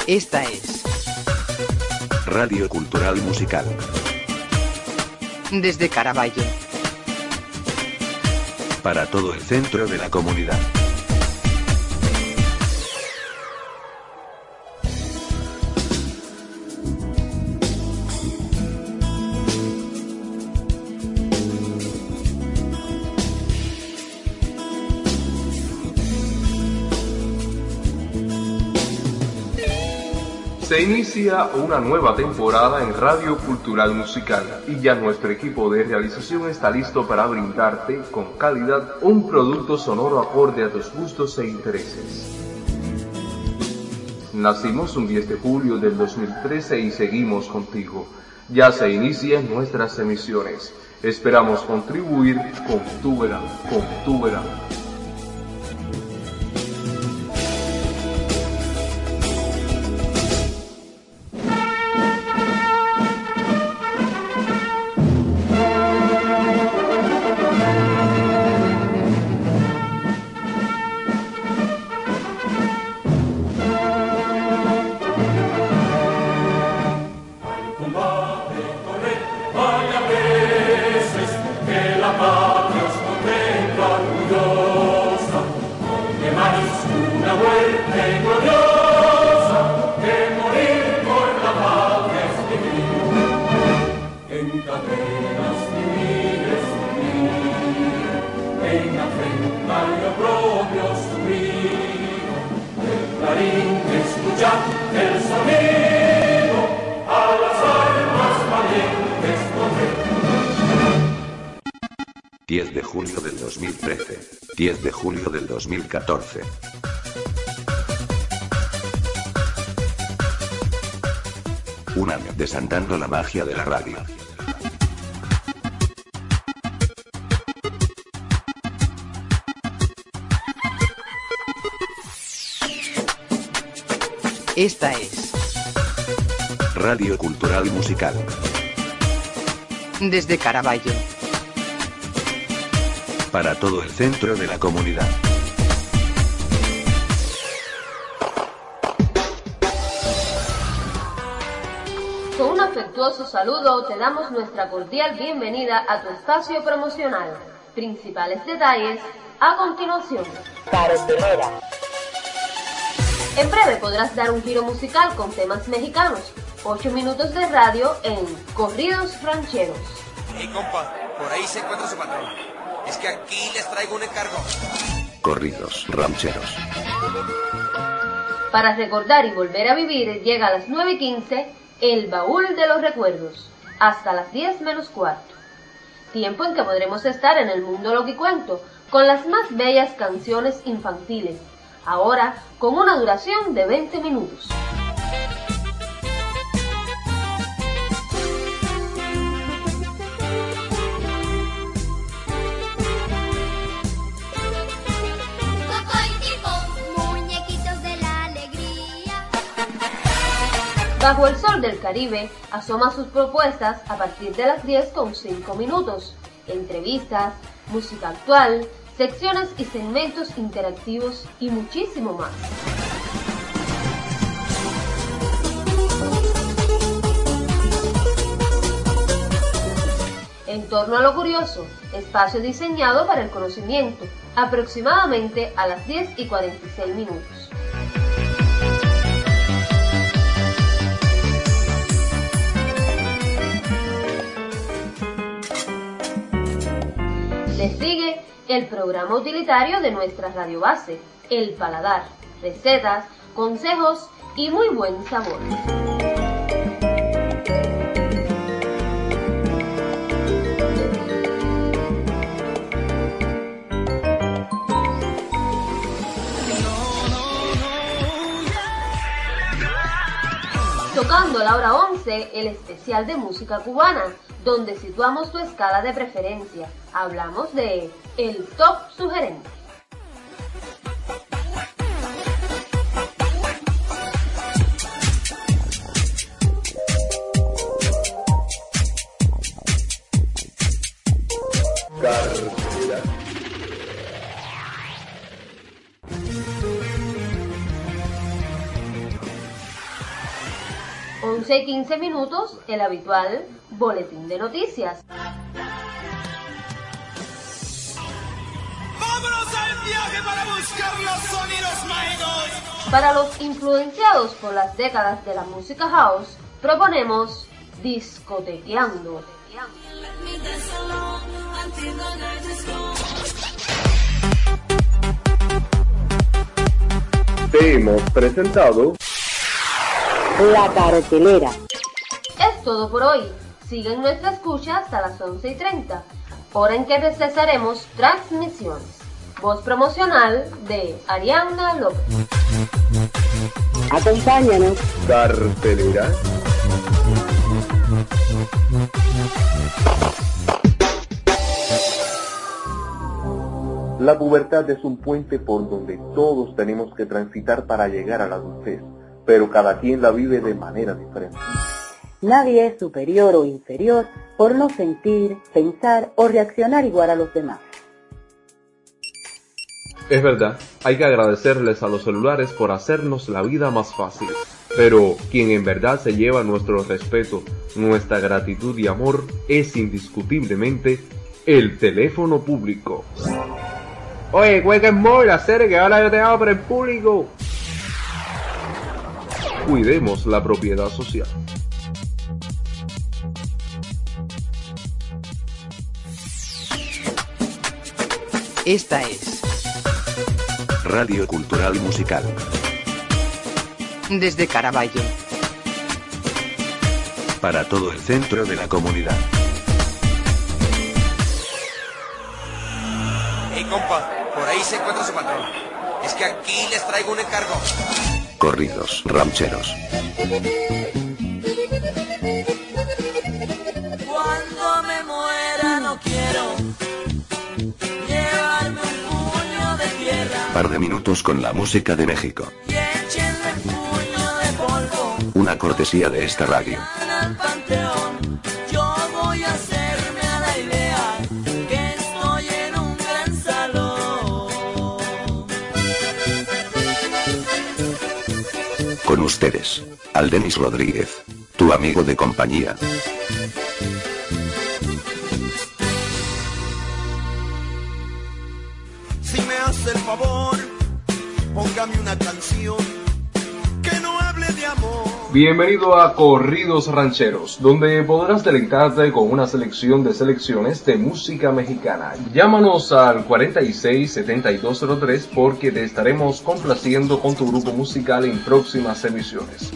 Esta es Radio Cultural Musical. Desde Caraballo. Para todo el centro de la comunidad. Se inicia una nueva temporada en Radio Cultural Musical y ya nuestro equipo de realización está listo para brindarte con calidad un producto sonoro acorde a tus gustos e intereses. Nacimos un 10 de julio del 2013 y seguimos contigo. Ya se inician nuestras emisiones. Esperamos contribuir con tu verano, el sonido a las almas valientes poner. 10 de julio del 2013, 10 de julio del 2014. Un año desandando la magia de la radio. Esta es Radio Cultural Musical. Desde Caraballo. Para todo el centro de la comunidad. Con un afectuoso saludo te damos nuestra cordial bienvenida a tu espacio promocional. Principales detalles a continuación. Cartelera. En breve podrás dar un giro musical con temas mexicanos. 8 minutos de radio en Corridos Rancheros. Hey compa, por ahí se encuentra su patrón. Es que aquí les traigo un encargo. Corridos Rancheros. Para recordar y volver a vivir llega a las 9:15 El Baúl de los Recuerdos, hasta las 10 menos cuarto. Tiempo en que podremos estar en el mundo loquicuento con las más bellas canciones infantiles. Ahora con una duración de 20 minutos. Bajo el Sol del Caribe asoma sus propuestas a partir de las 10 con 5 minutos. Entrevistas, música actual, secciones y segmentos interactivos y muchísimo más. En torno a lo curioso, espacio diseñado para el conocimiento, aproximadamente a las 10:46 minutos. Le sigue el programa utilitario de nuestra radio base, El Paladar, recetas, consejos y muy buen sabor. Tocando la hora 11, el especial de música cubana, donde situamos tu escala de preferencia. Hablamos de el top sugerente. 11:15, el habitual boletín de noticias. ¡Vámonos al viaje para buscar los sonidos mágicos! Para los influenciados por las décadas de la música house, proponemos Discotequeando. Te hemos presentado La Cartelera. Es todo por hoy. Siguen nuestra escucha hasta las 11:30, hora en que recesaremos transmisiones. Voz promocional de Arianna López. Acompáñanos. Cartelera. La pubertad es un puente por donde todos tenemos que transitar para llegar a la adultez, pero cada quien la vive de manera diferente. Nadie es superior o inferior por no sentir, pensar o reaccionar igual a los demás. Es verdad, hay que agradecerles a los celulares por hacernos la vida más fácil, pero quien en verdad se lleva nuestro respeto, nuestra gratitud y amor es indiscutiblemente el teléfono público. Oye, cuelga el móvil, hacer que ahora yo te hago por el público. Cuidemos la propiedad social. Esta es Radio Cultural Musical. Desde Caraballo. Para todo el centro de la comunidad. Hey, compa, por ahí se encuentra su patrón. Es que aquí les traigo un encargo. Corridos rancheros. Cuando me muera no quiero llevarme un puño de tierra. Par de minutos con la música de México. Y échenme un puño de polvo. Una cortesía de esta radio. Al panteón, yo voy a hacerme a la idea que estoy en un gran salón. Con ustedes, Aldenis Rodríguez, tu amigo de compañía. Si me hace el favor, póngame una canción que no hable de amor. Bienvenido a Corridos Rancheros, donde podrás deleitarte con una selección de selecciones de música mexicana. Llámanos al 46-7203 porque te estaremos complaciendo con tu grupo musical en próximas emisiones.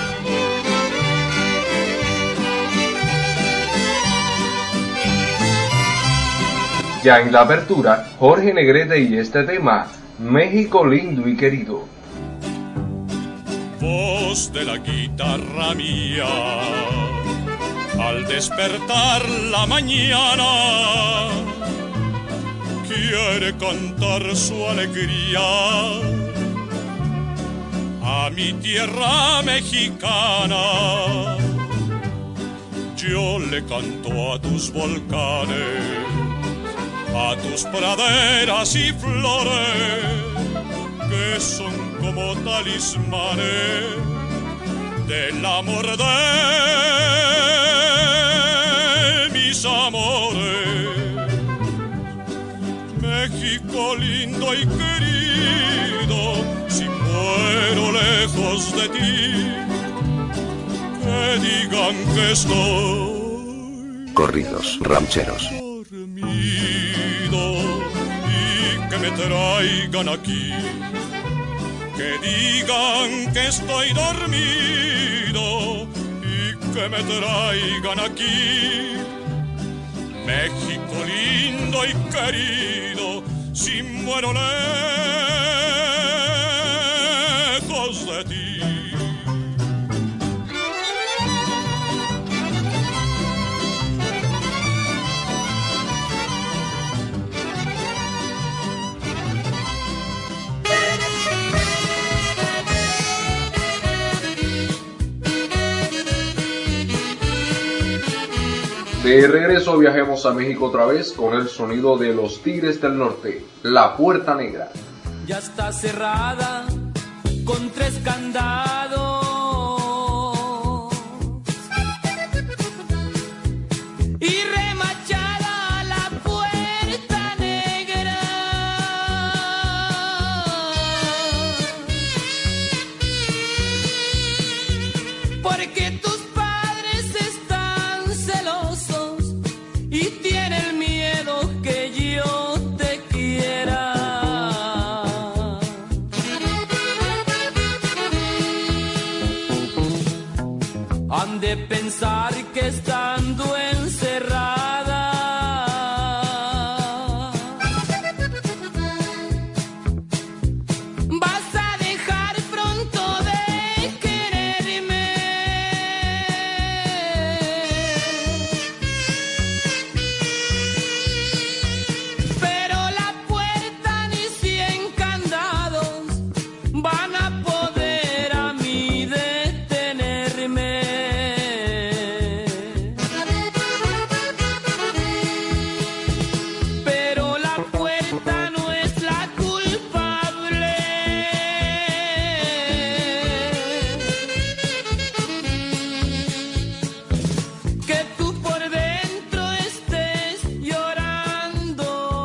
Ya en la apertura, Jorge Negrete y este tema, México lindo y querido. Voz de la guitarra mía, al despertar la mañana, quiere cantar su alegría a mi tierra mexicana. Yo le canto a tus volcanes, a tus praderas y flores, que son como talismanes del amor de mis amores. México lindo y querido, si muero lejos de ti, que digan que estoy Corridos rancheros. y que me traigan aquí, que digan que estoy dormido y que me traigan aquí. México lindo y querido, si muero lejos de ti. De regreso viajemos a México otra vez con el sonido de los Tigres del Norte, La Puerta Negra. Ya está cerrada con 3 candados. han de pensar que estando encerrada vas a dejar pronto de quererme. Pero la puerta ni 100 candados van a poder a mí detenerme. Pero la puerta no es la culpable. Que tú por dentro estés llorando.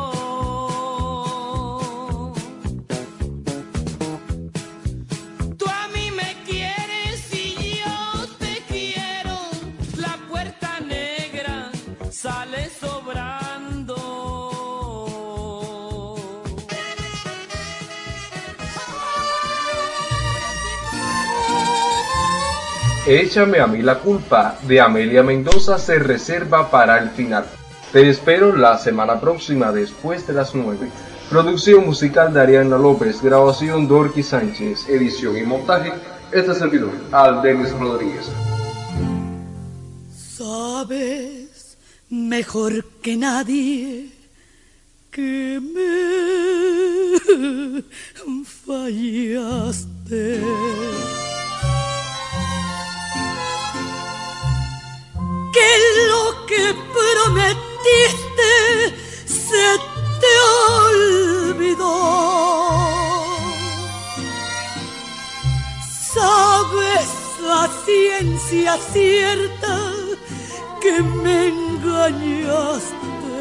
Tú a mí me quieres y yo te quiero. La puerta negra sale sobrando. Échame a mí la culpa de Amelia Mendoza se reserva para el final. Te espero la semana próxima después de las 9. Producción musical de Ariana López, grabación Dorky Sánchez, edición y montaje, este servidor, Aldenis Rodríguez. Sabes mejor que nadie que me fallaste. Que lo que prometiste se te olvidó. Sabes a ciencia cierta que me engañaste.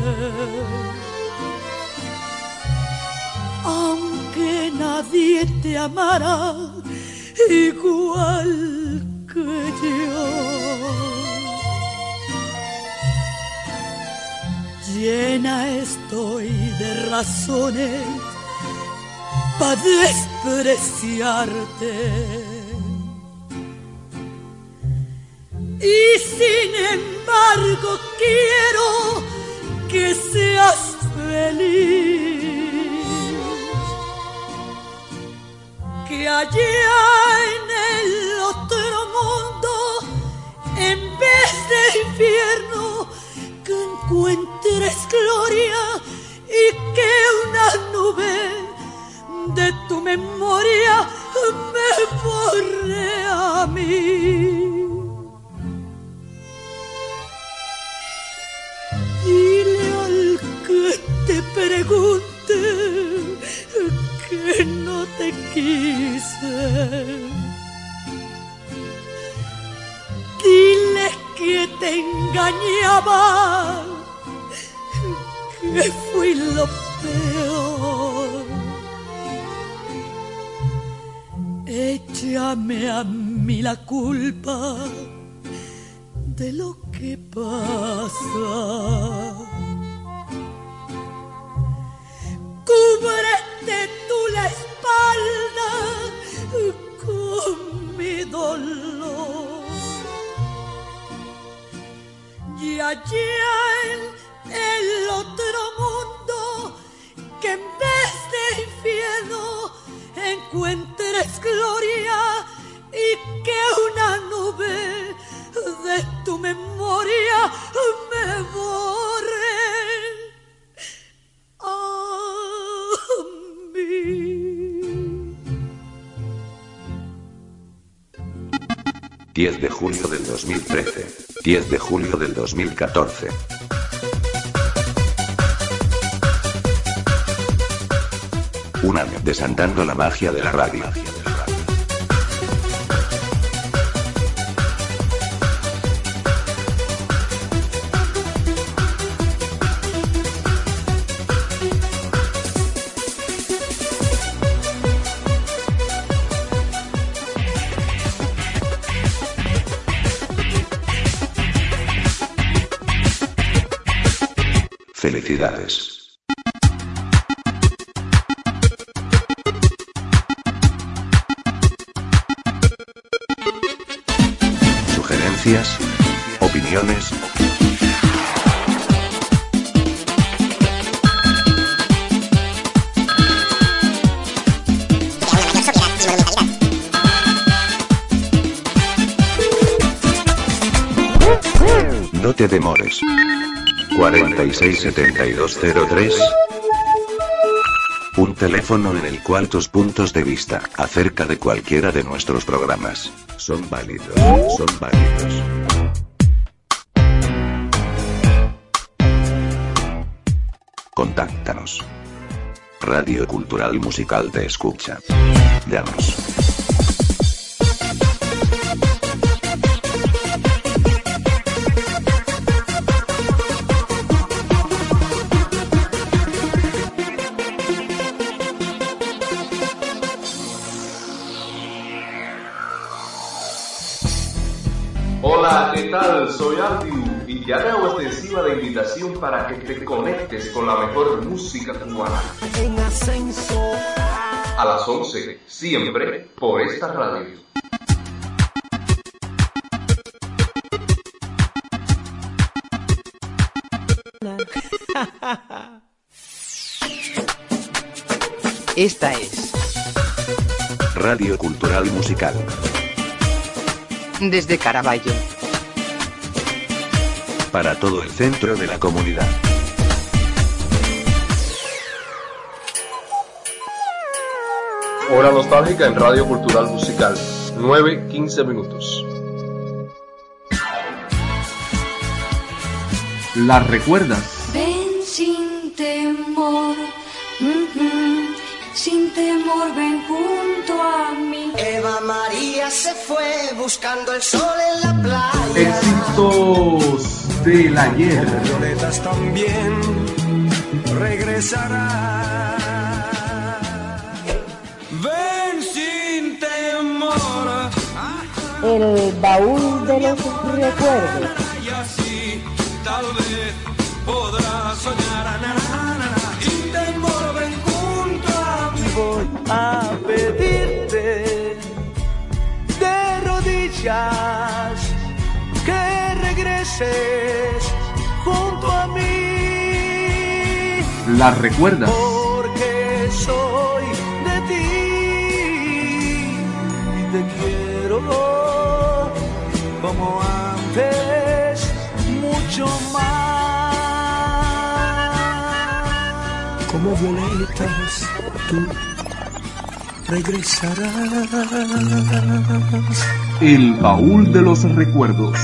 Aunque nadie te amara igual que yo. Llena estoy de razones para despreciarte. Y sin embargo quiero que seas feliz. Que allá en el otro mundo, en vez de infierno, que encuentres gloria y que una nube de tu memoria me borre a mí. Dile al que te pregunte que no te quise. Dile que te engañaba, que fui lo peor. Échame a mí la culpa de lo que pasa. Cúbrete tú la espalda con mi dolor. Y allá en el otro mundo, que en vez de infierno encuentres gloria y que una nube de tu memoria me borre a mí. 10 de julio del 2013. 10 de julio del 2014. Un año desandando la magia de la radio. Felicidades. noticias, opiniones, no te demores. 467203. Un teléfono en el cual tus puntos de vista acerca de cualquiera de nuestros programas son válidos. Contáctanos. Radio Cultural Musical te escucha. Llanos. Hola, ¿qué tal? Soy Artiu y ya te hago extensiva la invitación para que te conectes con la mejor música cubana. En ascenso. A las 11, siempre por esta radio. Esta es Radio Cultural Musical. Desde Caraballo. Para todo el centro de la comunidad. Hora nostálgica en Radio Cultural Musical. 9:15 minutos. ¿La recuerdas? Ven sin temor, sin temor, ven junto a mí. Eva María se fue buscando el sol en la playa. Éxitos del ayer. Violetas también regresará. Ven sin temor. El baúl de los recuerdos. Y así tal vez podrás soñar. Sin temor, ven junto a mí. Voy a pedirte de rodillas que regreses junto a mí. ¿La recuerdas? Porque soy de ti y te quiero como antes, mucho más. Como violetas tú regresarás. El baúl de los recuerdos.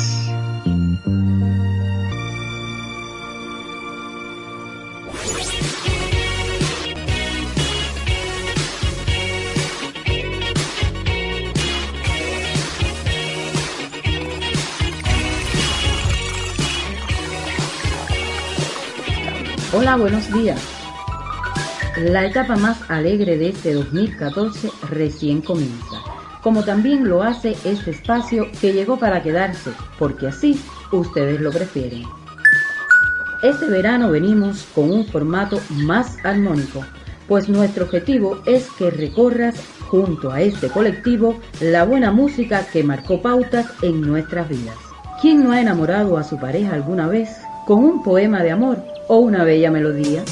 Hola, buenos días. La etapa más alegre de este 2014 recién comienza, como también lo hace este espacio que llegó para quedarse, porque así ustedes lo prefieren. Este verano venimos con un formato más armónico, pues nuestro objetivo es que recorras junto a este colectivo la buena música que marcó pautas en nuestras vidas. ¿Quién no ha enamorado a su pareja alguna vez con un poema de amor o una bella melodía?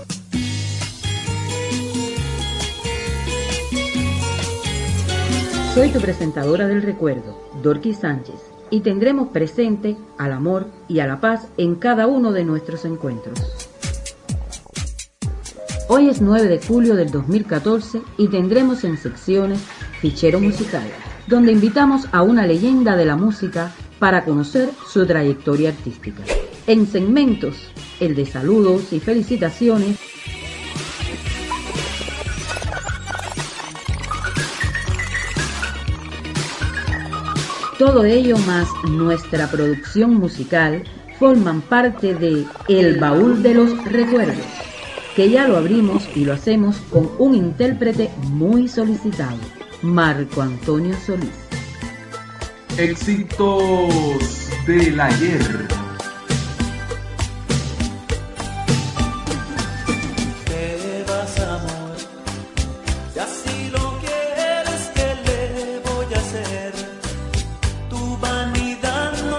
Soy tu presentadora del recuerdo, Dorky Sánchez, y tendremos presente al amor y a la paz en cada uno de nuestros encuentros. Hoy es 9 de julio del 2014 y tendremos en secciones Fichero Musical, donde invitamos a una leyenda de la música para conocer su trayectoria artística. En segmentos, el de saludos y felicitaciones, todo ello más nuestra producción musical forman parte de El Baúl de los Recuerdos, que ya lo abrimos y lo hacemos con un intérprete muy solicitado, Marco Antonio Solís. Éxitos del ayer. Te vas, amor, si así lo quieres, ¿qué le voy a hacer? Tu vanidad no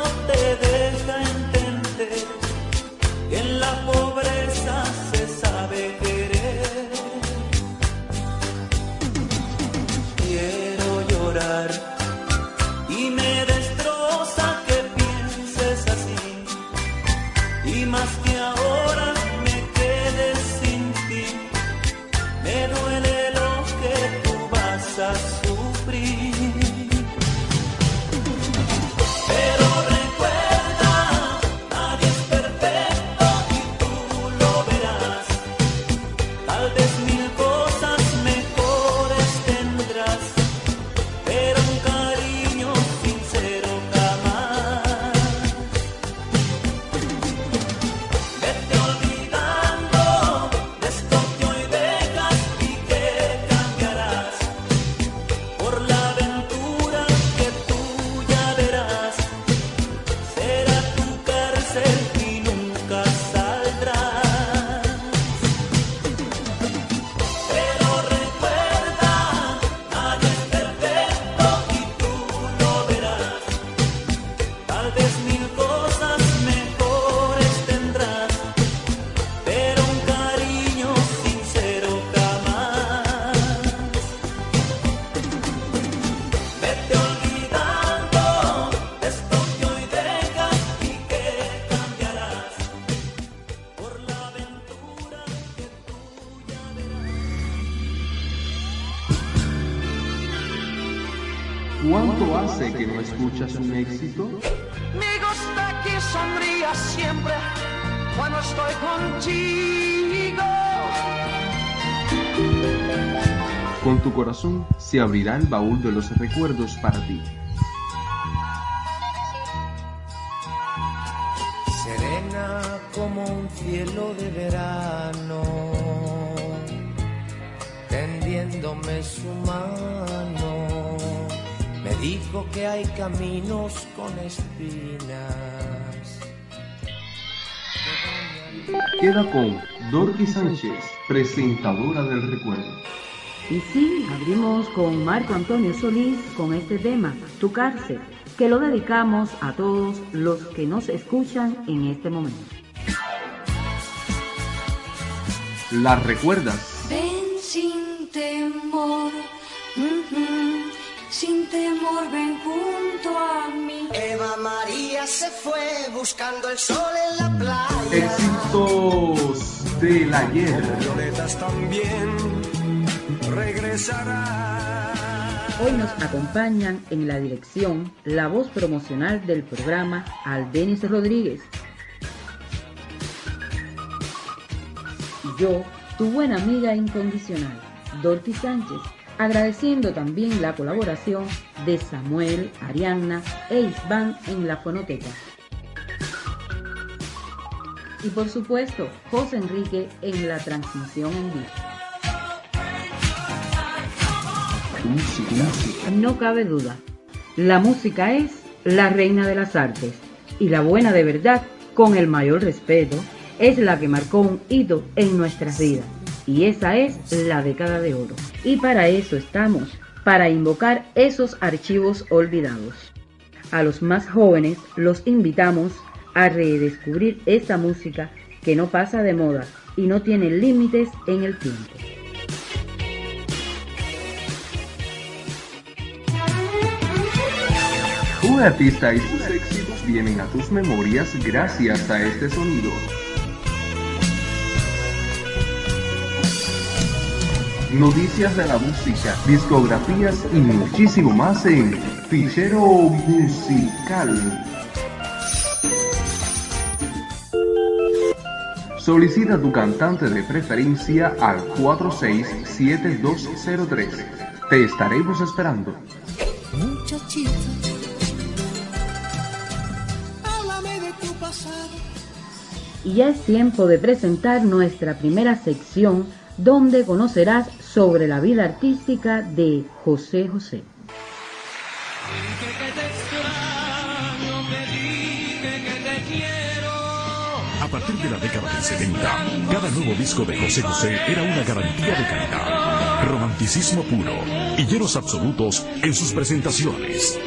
olvidar. Y me destroza que pienses así. Y más que ahora me quedes sin ti. Me duele lo que tú vas a sufrir. Pero recuerda, nadie es perfecto y tú lo verás. Tal vez mil cosas mejores tendrás, pero un cariño sincero jamás. Vete olvidando de esto que hoy dejas y que cambiarás por la aventura que tú ya verás. Será tu cárcel y nunca saldrás. Pero recuerda, nadie es perfecto y tú lo verás. Tal vez mil cosas mejores tendrás, pero un cariño sincero jamás. Vete olvidando de esto que hoy dejas y que cambiarás por la aventura que tú ya verás. ¿Cuánto hace que no escuchas un éxito? Me gusta que sonrías siempre cuando estoy contigo. Con tu corazón se abrirá el baúl de los recuerdos para ti. Serena como un cielo de verano, tendiéndome su mano, me dijo que hay caminos con espinas. Queda con Dorothy Sánchez, presentadora del recuerdo. Y sí, abrimos con Marco Antonio Solís con este tema, Tu cárcel, que lo dedicamos a todos los que nos escuchan en este momento. ¿La recuerdas? Ven sin temor, sin temor, ven junto a mí. Eva María se fue buscando el sol en la playa. Éxitos del ayer. Violetas también regresará. Hoy nos acompañan en la dirección la voz promocional del programa Aldenis Rodríguez. Y yo, tu buena amiga incondicional, Dorothy Sánchez, agradeciendo también la colaboración de Samuel, Arianna e Isván en la fonoteca. Y por supuesto, José Enrique en la transmisión en vivo. No cabe duda, la música es la reina de las artes y la buena de verdad, con el mayor respeto, es la que marcó un hito en nuestras vidas y esa es la década de oro. Y para eso estamos, para invocar esos archivos olvidados. A los más jóvenes los invitamos a redescubrir esta música que no pasa de moda y no tiene límites en el tiempo. Un artista y sus éxitos vienen a tus memorias gracias a este sonido. Noticias de la música, discografías y muchísimo más en Fichero Musical. Solicita tu cantante de preferencia al 467203. Te estaremos esperando. Muchachita, háblame de tu pasado. Y ya es tiempo de presentar nuestra primera sección, donde conocerás sobre la vida artística de José José. A partir de la década del 70, cada nuevo disco de José José era una garantía de calidad, romanticismo puro y llenos absolutos en sus presentaciones.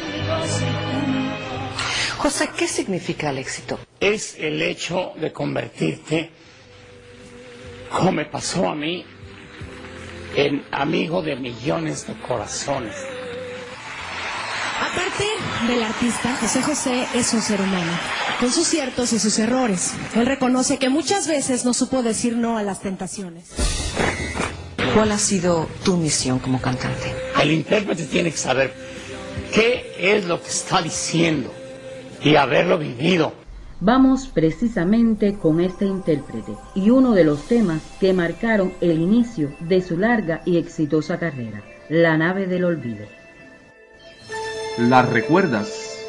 José, ¿qué significa el éxito? Es el hecho de convertirte, como me pasó a mí, en amigo de millones de corazones. Aparte del artista, José José es un ser humano, con sus ciertos y sus errores. Él reconoce que muchas veces no supo decir no a las tentaciones. ¿Cuál ha sido tu misión como cantante? El intérprete tiene que saber qué es lo que está diciendo y haberlo vivido. Vamos precisamente con este intérprete y uno de los temas que marcaron el inicio de su larga y exitosa carrera, La nave del olvido. ¿La recuerdas?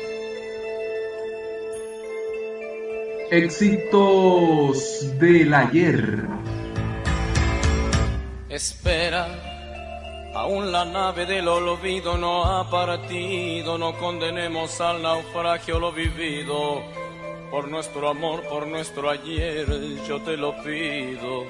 Éxitos del ayer. Espera, aún la nave del olvido no ha partido, no condenemos al naufragio lo vivido. Por nuestro amor, por nuestro ayer, yo te lo pido.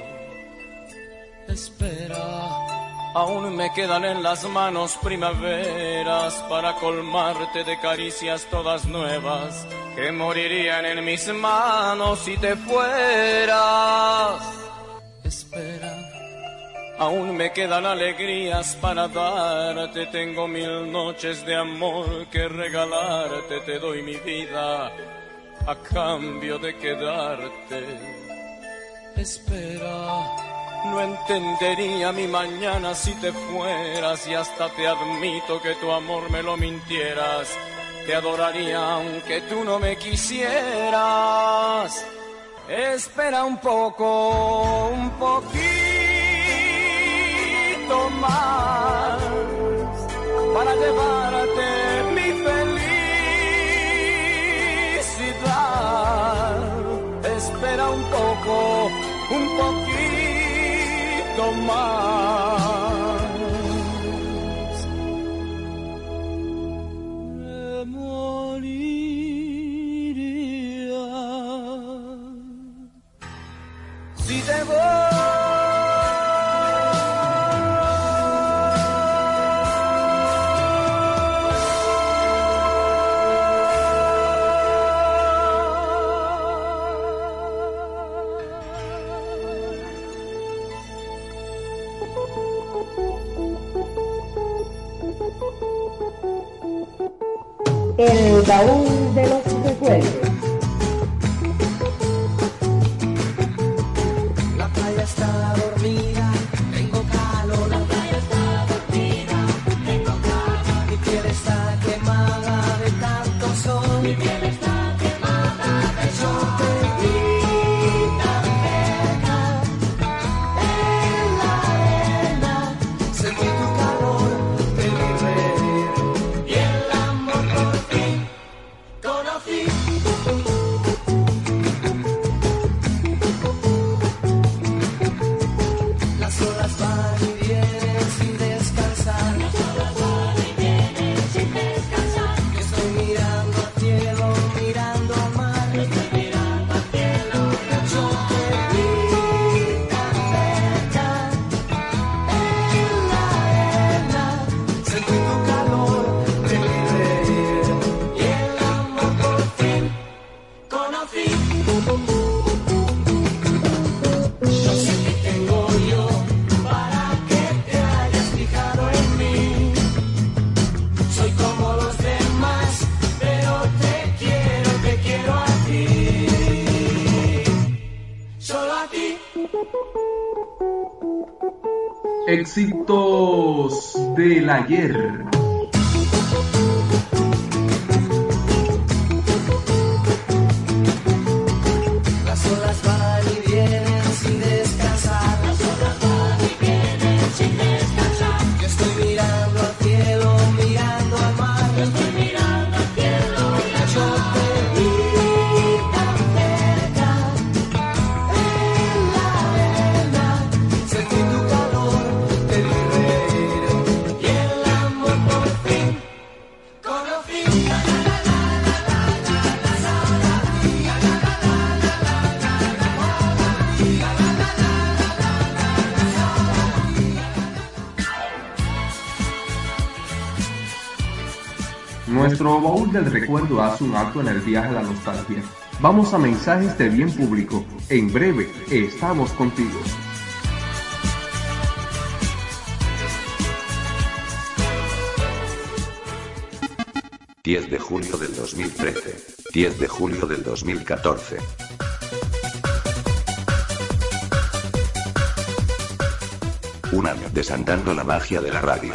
Espera, aún me quedan en las manos primaveras para colmarte de caricias todas nuevas que morirían en mis manos si te fueras. Espera, aún me quedan alegrías para darte, tengo 1000 noches de amor que regalarte, te doy mi vida a cambio de quedarte. Espera, no entendería mi mañana si te fueras y hasta te admito que tu amor me lo mintieras. Te adoraría aunque tú no me quisieras. Espera un poco, un poquito más para llevarte mi felicidad. Espera un poco, un poquito más. Me moriría si te voy. El baúl de los recuerdos. La playa está dormida, tengo calor. La playa está dormida, tengo calor. Mi piel está quemada de tanto sol. Mi piel está quemada de sol. Yo te vi tan cerca en la arena. Sentí tu calor, te vi reír y el amor por fin conocí. Las olas van y vienen sin descansar. Las olas van y vienen sin descansar. Yo estoy mirando al cielo, mirando al mar. Yo estoy mirando al cielo. Yo te vi tan cerca en la arena. Sentí tu calor, te vi reír y el amor por fin conocí. No sé qué tengo yo para que te hayas fijado en mí. Soy como los demás, pero te quiero a ti. Solo a ti. Éxitos del ayer. Las olas van y vienen sin descansar. Las olas van y vienen sin descansar. Yo estoy mirando al cielo, mirando al mar. Yo estoy mirando al cielo, yo te vi tan cerca en la arena. Sentí tu calor, te vi reír y el amor por fin conocí. Nuestro baúl del recuerdo hace un acto en el viaje a la nostalgia. Vamos a mensajes de bien público. En breve, estamos contigo. 10 de julio del 2013. 10 de julio del 2014. Un año desandando la magia de la radio.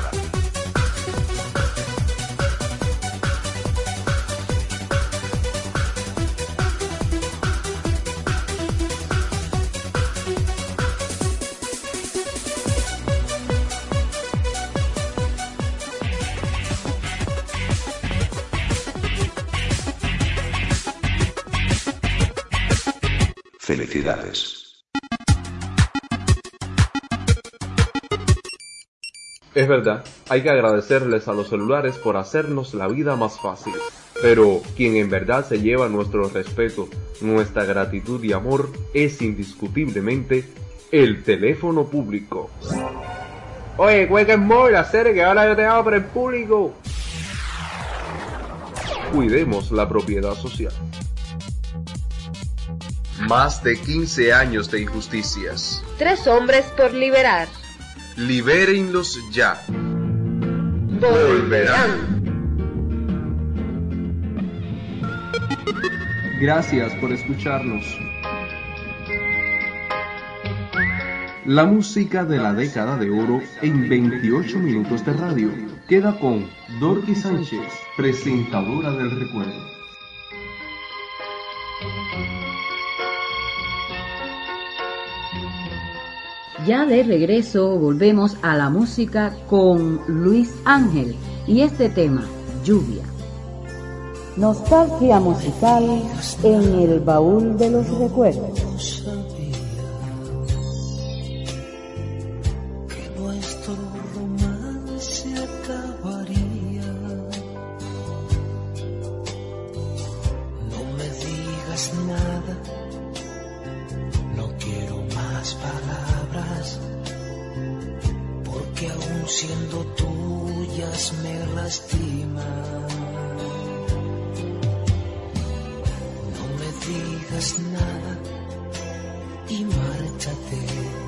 Felicidades. Es verdad, hay que agradecerles a los celulares por hacernos la vida más fácil. Pero quien en verdad se lleva nuestro respeto, nuestra gratitud y amor es indiscutiblemente el teléfono público. Oye, cuelga móvil, hacer que ahora yo te hago por el público. Cuidemos la propiedad social. Más de 15 años de injusticias. 3 hombres por liberar. Libérenlos ya. Volverán. Gracias por escucharnos. La música de la década de oro en 28 minutos de radio. Queda con Dorky Sánchez, presentadora del recuerdo. Ya de regreso volvemos a la música con Luis Ángel y este tema, Lluvia. Nostalgia musical en el baúl de los recuerdos. Que nuestro romance acabaría. No me digas nada, no quiero más palabras, porque aún siendo tuyas me lastiman. Digas nada y márchate.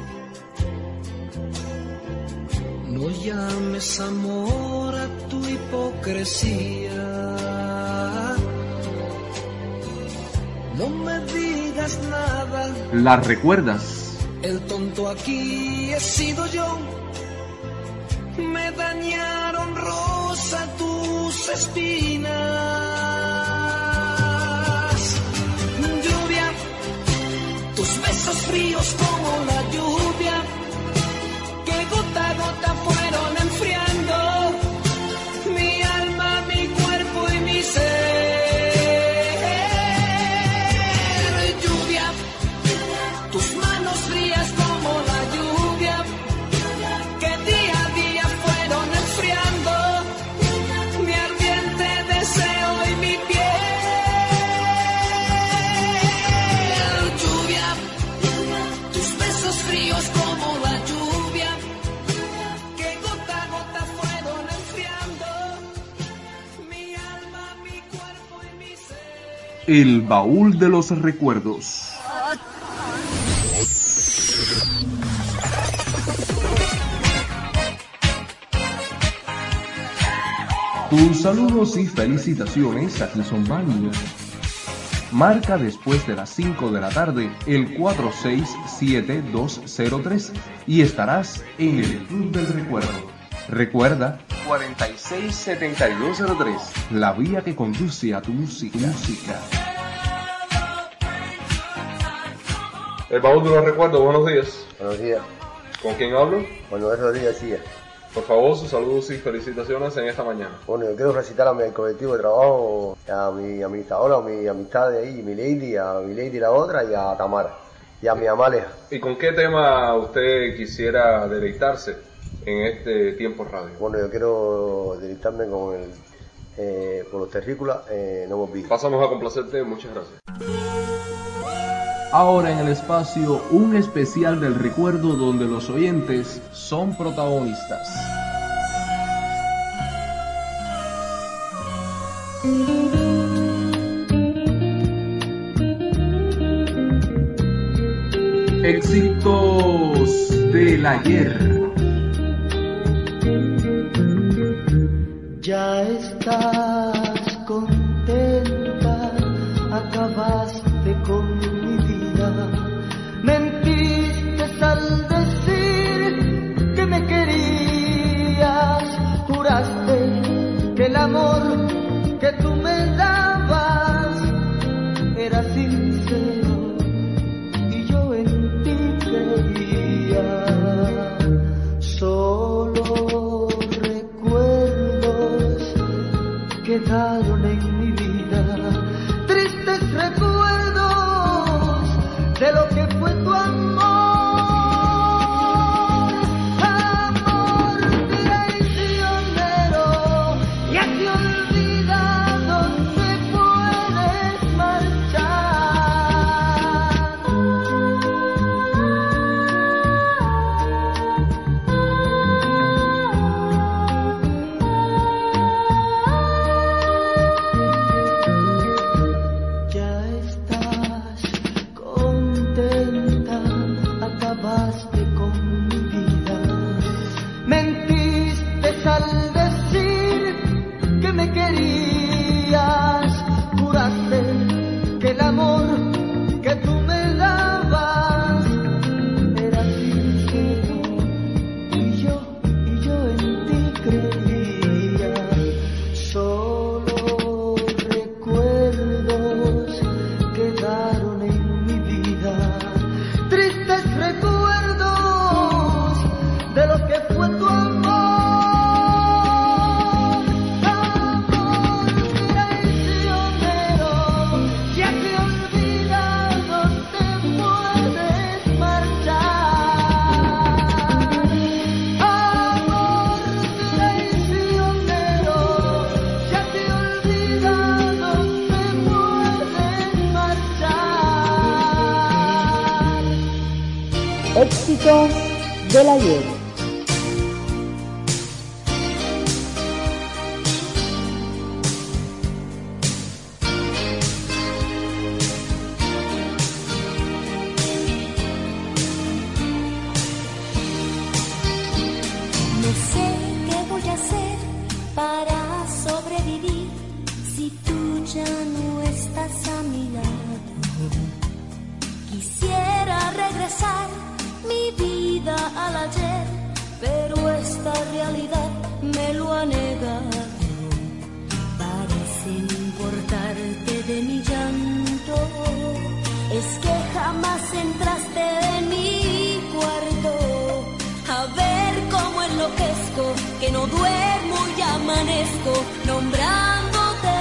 No llames amor a tu hipocresía. No me digas nada. ¿La recuerdas? El tonto aquí he sido yo. Me dañaron rosa tus espinas. Tus besos fríos como la lluvia, que gota a gota fueron enfriando mi alma, mi cuerpo y mi ser. Lluvia, tus manos frías como la lluvia, que día a día fueron enfriando mi ardiente deseo y mi piel. Fríos como la lluvia, que gota a gota fueron enfriando mi alma, mi cuerpo y mi ser. El baúl de los recuerdos. Tus saludos y felicitaciones aquí son válidos. Marca después de las 5 de la tarde el 467-203 y estarás en el Club del Recuerdo. Recuerda, 467203, la vía que conduce a tu música. El baúl de los recuerdos, buenos días. Buenos días. ¿Con quién hablo? Manuel Rodríguez García. Por favor, sus saludos y felicitaciones en esta mañana. Bueno, yo quiero recitar a mi colectivo de trabajo, a mi administradora, a mi amistad de ahí, mi lady la otra, y a Tamara, y a mi Amalia. ¿Y con qué tema usted quisiera deleitarse en este tiempo radio? Bueno, yo quiero deleitarme con los terrícolas, no me olvides. Pasamos a complacerte, muchas gracias. Ahora en el espacio, un especial del recuerdo donde los oyentes son protagonistas. Éxitos del ayer. Ya está el amor que tú me dabas era sincero y yo en ti creía. Solo recuerdos quedaron en mi vida, tristes recuerdos de lo que fue tu amor. Éxitos del ayer. No sé qué voy a hacer para sobrevivir si tú ya no estás a mi lado. Quisiera regresar mi vida al ayer, pero esta realidad me lo ha negado. Parece no importarte de mi llanto, es que jamás entraste en mi cuarto. A ver cómo enloquezco, que no duermo y amanezco nombrándote.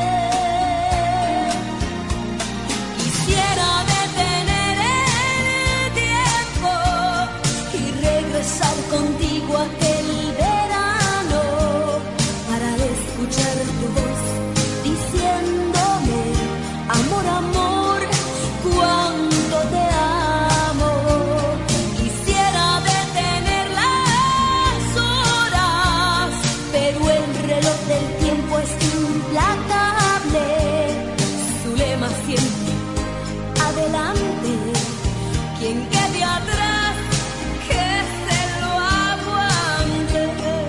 Quisiera detener el tiempo y regresar contigo a aquel verano para escuchar tu voz diciéndome: amor, amor, cuánto te amo. Quisiera detener las horas, pero el reloj del tiempo es implacable. Su lema siempre: adelante, quien quede atrás, que se lo aguante.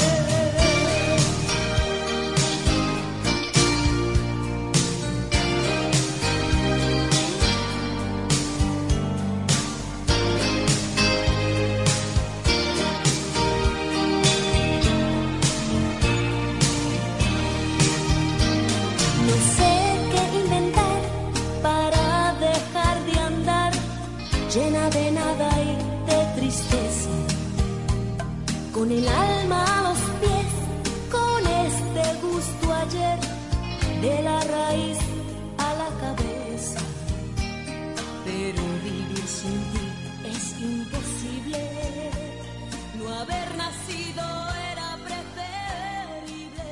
No sé qué inventar para dejar de andar llena de nada y de tristeza, con el alma a los pies, con este gusto ayer, de la raíz a la cabeza. Pero vivir sin ti es imposible, no haber nacido era preferible.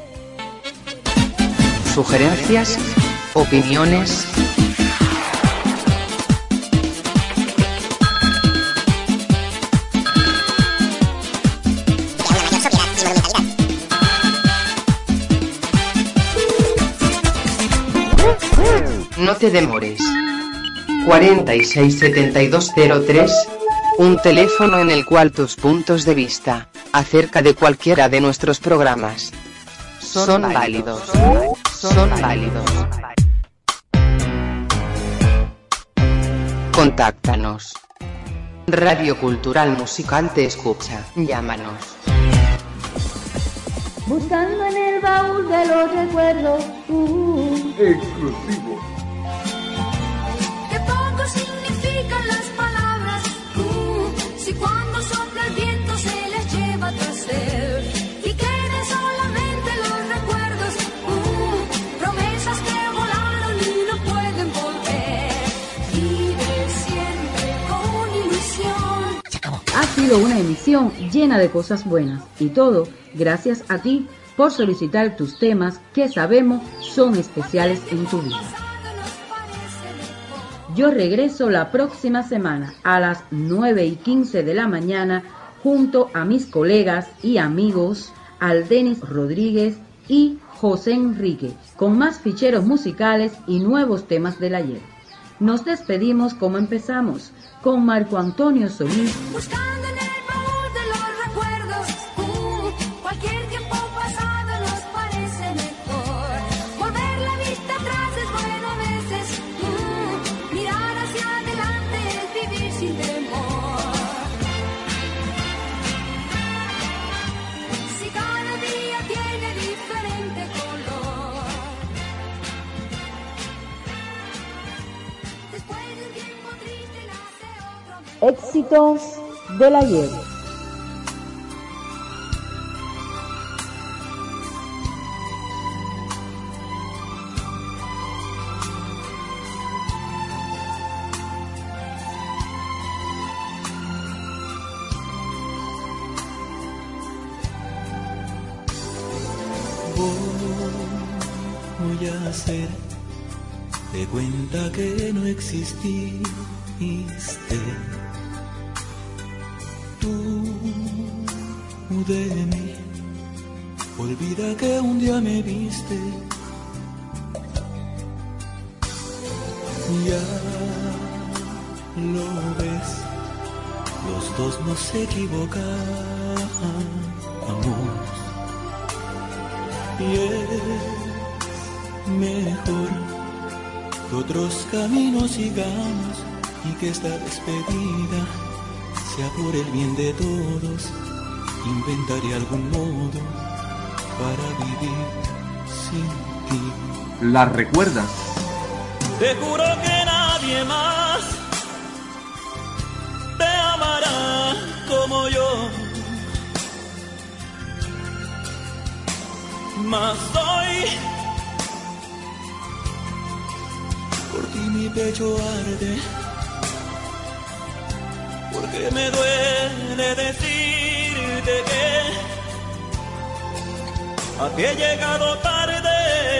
Sugerencias, opiniones. No te demores. 467203, un teléfono en el cual tus puntos de vista acerca de cualquiera de nuestros programas son válidos. Son válidos. Contáctanos. Radio Cultural Musical te escucha. Llámanos. buscando en el baúl de los recuerdos. Exclusivo. Qué poco significan las palabras, si cuando sopla el viento se les lleva tras él, y queden solamente los recuerdos, promesas que volaron y no pueden volver. Vive siempre con ilusión. Se acabó. Ha sido una emisión llena de cosas buenas, y todo gracias a ti por solicitar tus temas que sabemos son especiales en tu vida. Yo regreso la próxima semana a las 9:15 de la mañana junto a mis colegas y amigos Aldenis Rodríguez y José Enrique, con más ficheros musicales y nuevos temas del ayer. Nos despedimos como empezamos, con Marco Antonio Solís. Buscando en el baúl de los recuerdos, cualquier tiempo pasado nos parece mejor. Volver la vista atrás es bueno a veces, mirar hacia adelante es vivir sin temor. Si cada día tiene diferente color, después de un tiempo triste nace otro. Éxitos del ayer. Voy a hacer de cuenta que no exististe. Tú de mí, olvida que un día me viste. Ya lo ves, los dos nos equivocamos. Y es mejor que otros caminos sigamos y que esta despedida sea por el bien de todos. Inventaré algún modo para vivir sin ti. ¿La recuerdas? Te juro que nadie más te amará como yo. Mas hoy por ti mi pecho arde, porque me duele decirte que a ti he llegado tarde.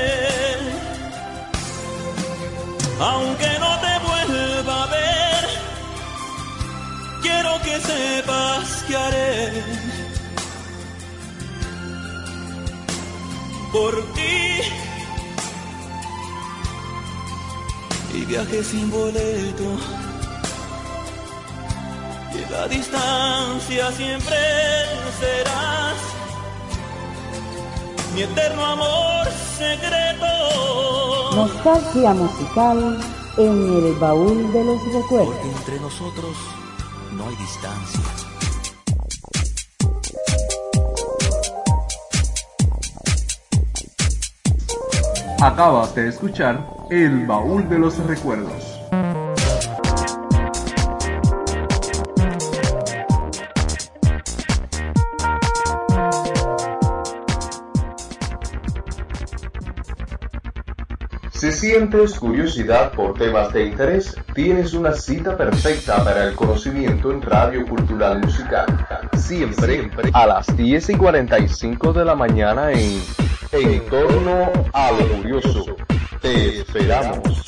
Aunque no te vuelva a ver, quiero que sepas que haré por ti. Y viaje sin boleto, y la distancia siempre serás mi eterno amor secreto. Nostalgia musical en el baúl de los recuerdos. Porque entre nosotros no hay distancia. Acabas de escuchar El Baúl de los Recuerdos. Si sientes curiosidad por temas de interés, tienes una cita perfecta para el conocimiento en Radio Cultural Musical. Siempre a las 10:45 de la mañana en torno a lo curioso. Te esperamos.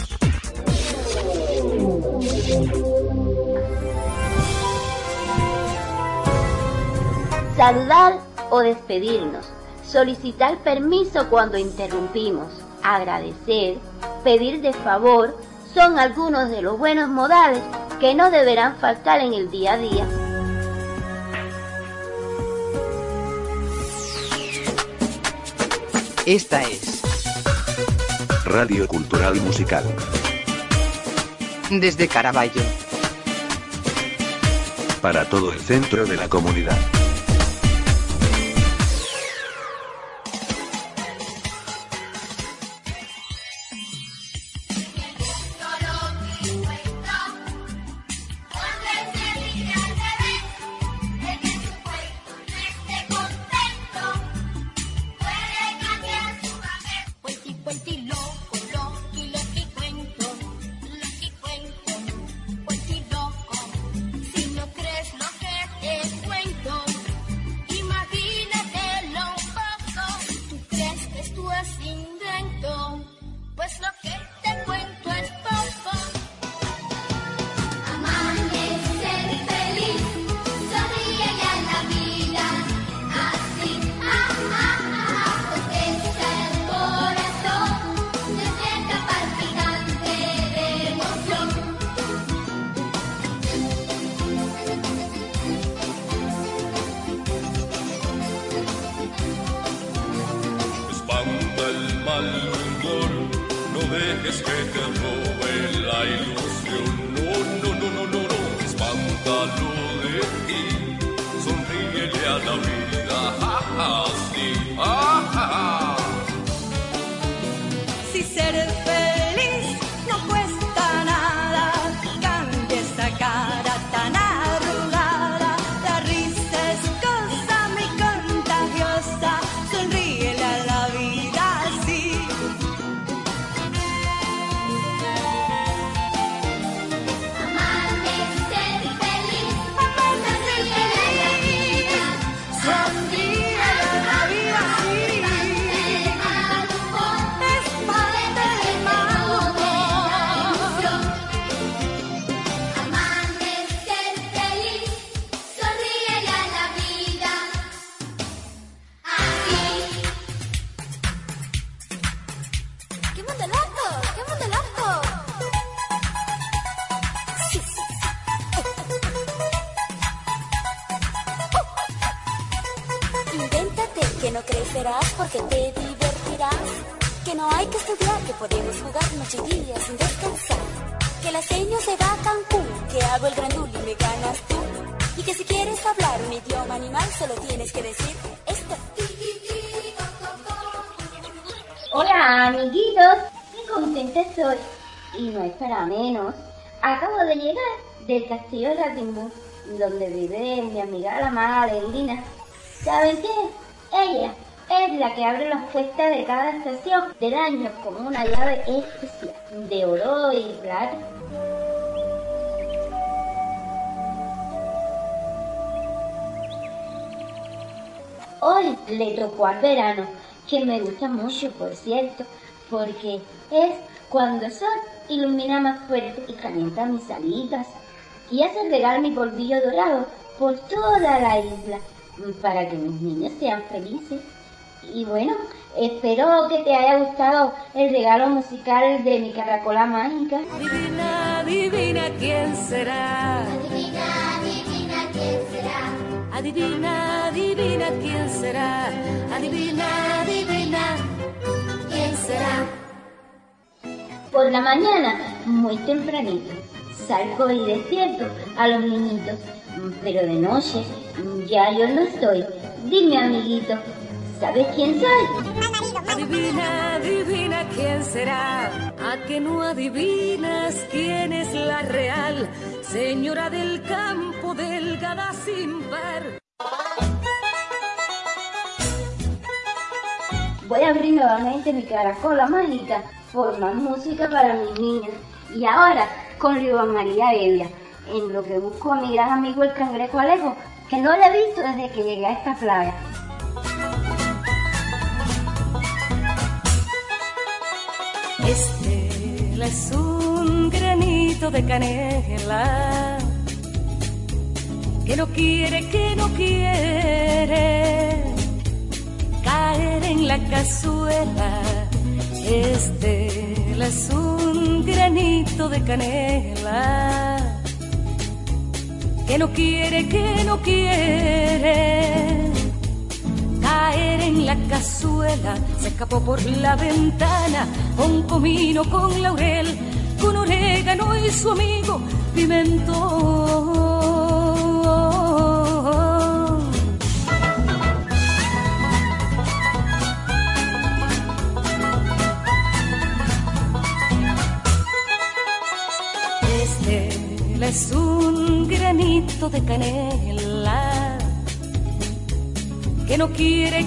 Saludar o despedirnos, solicitar permiso cuando interrumpimos, agradecer, pedir de favor, son algunos de los buenos modales que no deberán faltar en el día a día. Esta es Radio Cultural Musical. Desde Caraballo. Para todo el centro de la comunidad. que robe la ilusión. No, no, no, no, no, no, espántalo de ti, sonríele a la vida, así, Si ser feliz no cuesta nada, cambia esa cara tan arrugada. La risa es cosa muy contagiosa, sonríele a la vida así. Amarte es ser feliz, amarte es ser feliz, sonríele a la vida así. Es parte del mal humor. Amarte es ser feliz, sonríele a la vida así. ¡Qué mundo loco! ¡Qué mundo loco! Invéntate que no crecerás porque te divertirás, que no hay que estudiar, que podemos jugar noche y día sin descansar, que la seño se va a Cancún, que hago el grandul y me ganas tú, y que si quieres hablar un idioma animal solo tienes que decir esto. Hola amiguitos, qué contenta estoy. Y no es para menos. Acabo de llegar del castillo de Ratimbun, donde vive mi amiga la maga Adelina. ¿Saben qué? Ella es la que abre las puertas de cada estación del año con una llave especial de oro y plata. Hoy le tocó al verano, que me gusta mucho, por cierto, porque es cuando el sol ilumina más fuerte y calienta mis alitas y hace regar mi polvillo dorado por toda la isla para que mis niños sean felices. Y bueno, espero que te haya gustado el regalo musical de mi caracola mágica. Adivina, adivina quién será. Adivina, adivina quién será. Adivina, adivina quién será. Adivina, adivina quién será. Por la mañana, muy tempranito, salgo y despierto a los niñitos, pero de noche ya yo no estoy. Dime, amiguito, ¿sabes quién soy? Adivina, adivina quién será. ¿A que no adivinas quién es la real señora del campo, delgada sin par? Voy a abrir nuevamente mi caracola mágica por más música para mis niños. Y ahora con Riva María Evia, en lo que busco a mi gran amigo el cangrejo Alejo, que no lo he visto desde que llegué a esta playa. Estela es un granito de canela que no quiere caer en la cazuela. Estela es un granito de canela que no quiere caer en la cazuela. Se escapó por la ventana con comino, con laurel, con orégano y su amigo pimentón. Estela es un granito de canela que no quiere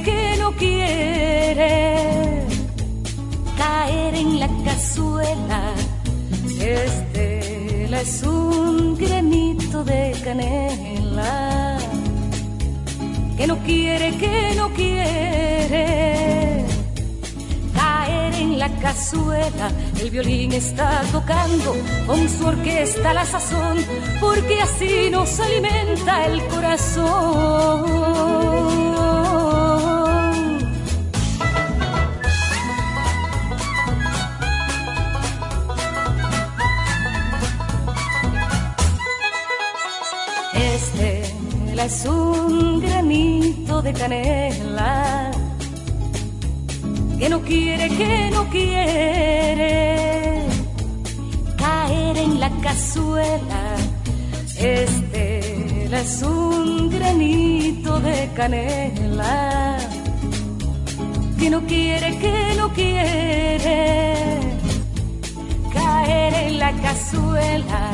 caer en la cazuela. Estela es un granito de canela que no quiere caer en la cazuela. El violín está tocando con su orquesta a la sazón, porque así nos alimenta el corazón. Estela es un granito de canela que no quiere caer en la cazuela. Estela es un granito de canela que no quiere caer en la cazuela.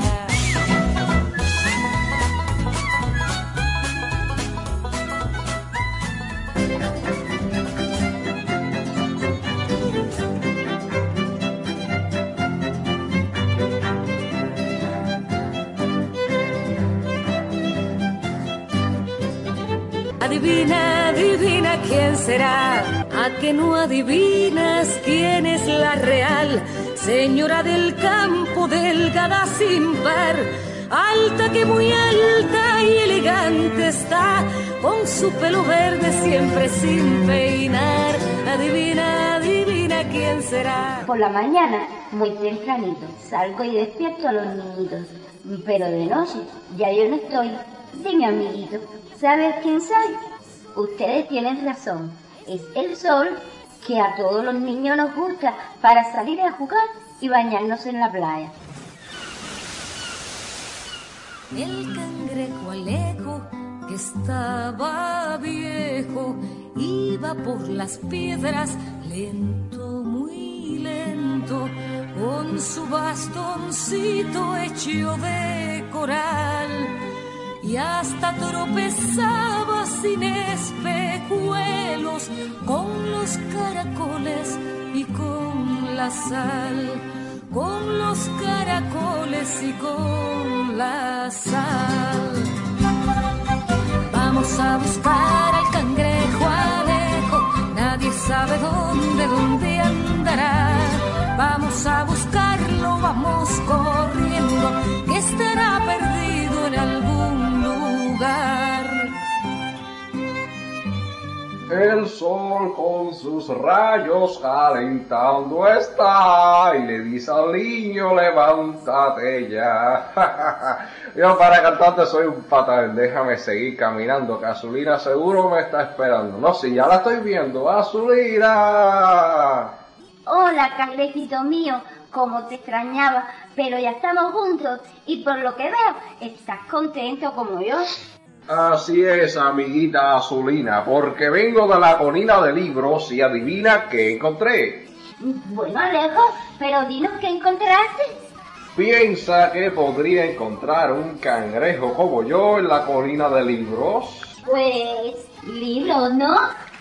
Adivina, adivina quién será. ¿A que no adivinas quién es la real? Señora del campo, delgada sin par, alta que muy alta y elegante está, con su pelo verde siempre sin peinar. Adivina, adivina quién será. Por la mañana, muy tempranito, salgo y despierto a los niñitos. Pero de noche, ya yo no estoy. Dime, amiguito, ¿sabes quién soy? Ustedes tienen razón. Es el sol que a todos los niños nos gusta para salir a jugar y bañarnos en la playa. El cangrejo Alejo, que estaba viejo, iba por las piedras lento, muy lento, con su bastoncito hecho de coral, y hasta tropezaba sin espejuelos con los caracoles y con la sal, con los caracoles y con la sal. Vamos a buscar al cangrejo Alejo, nadie sabe dónde andará. Vamos a buscarlo, vamos corriendo, que estará perdido en algún lugar. El sol con sus rayos calentando está y le dice al niño, levántate ya. Yo para cantarte soy un patán, déjame seguir caminando, que Azulina seguro me está esperando. No, si ya la estoy viendo, Azulina. Hola, cangrejito mío, como te extrañaba, pero ya estamos juntos y por lo que veo, estás contento como yo. Así es, amiguita Azulina, porque vengo de la colina de libros y adivina qué encontré. Bueno, Alejo, pero dinos qué encontraste. ¿Piensa que podría encontrar un cangrejo como yo en la colina de libros? Pues, libros, ¿no?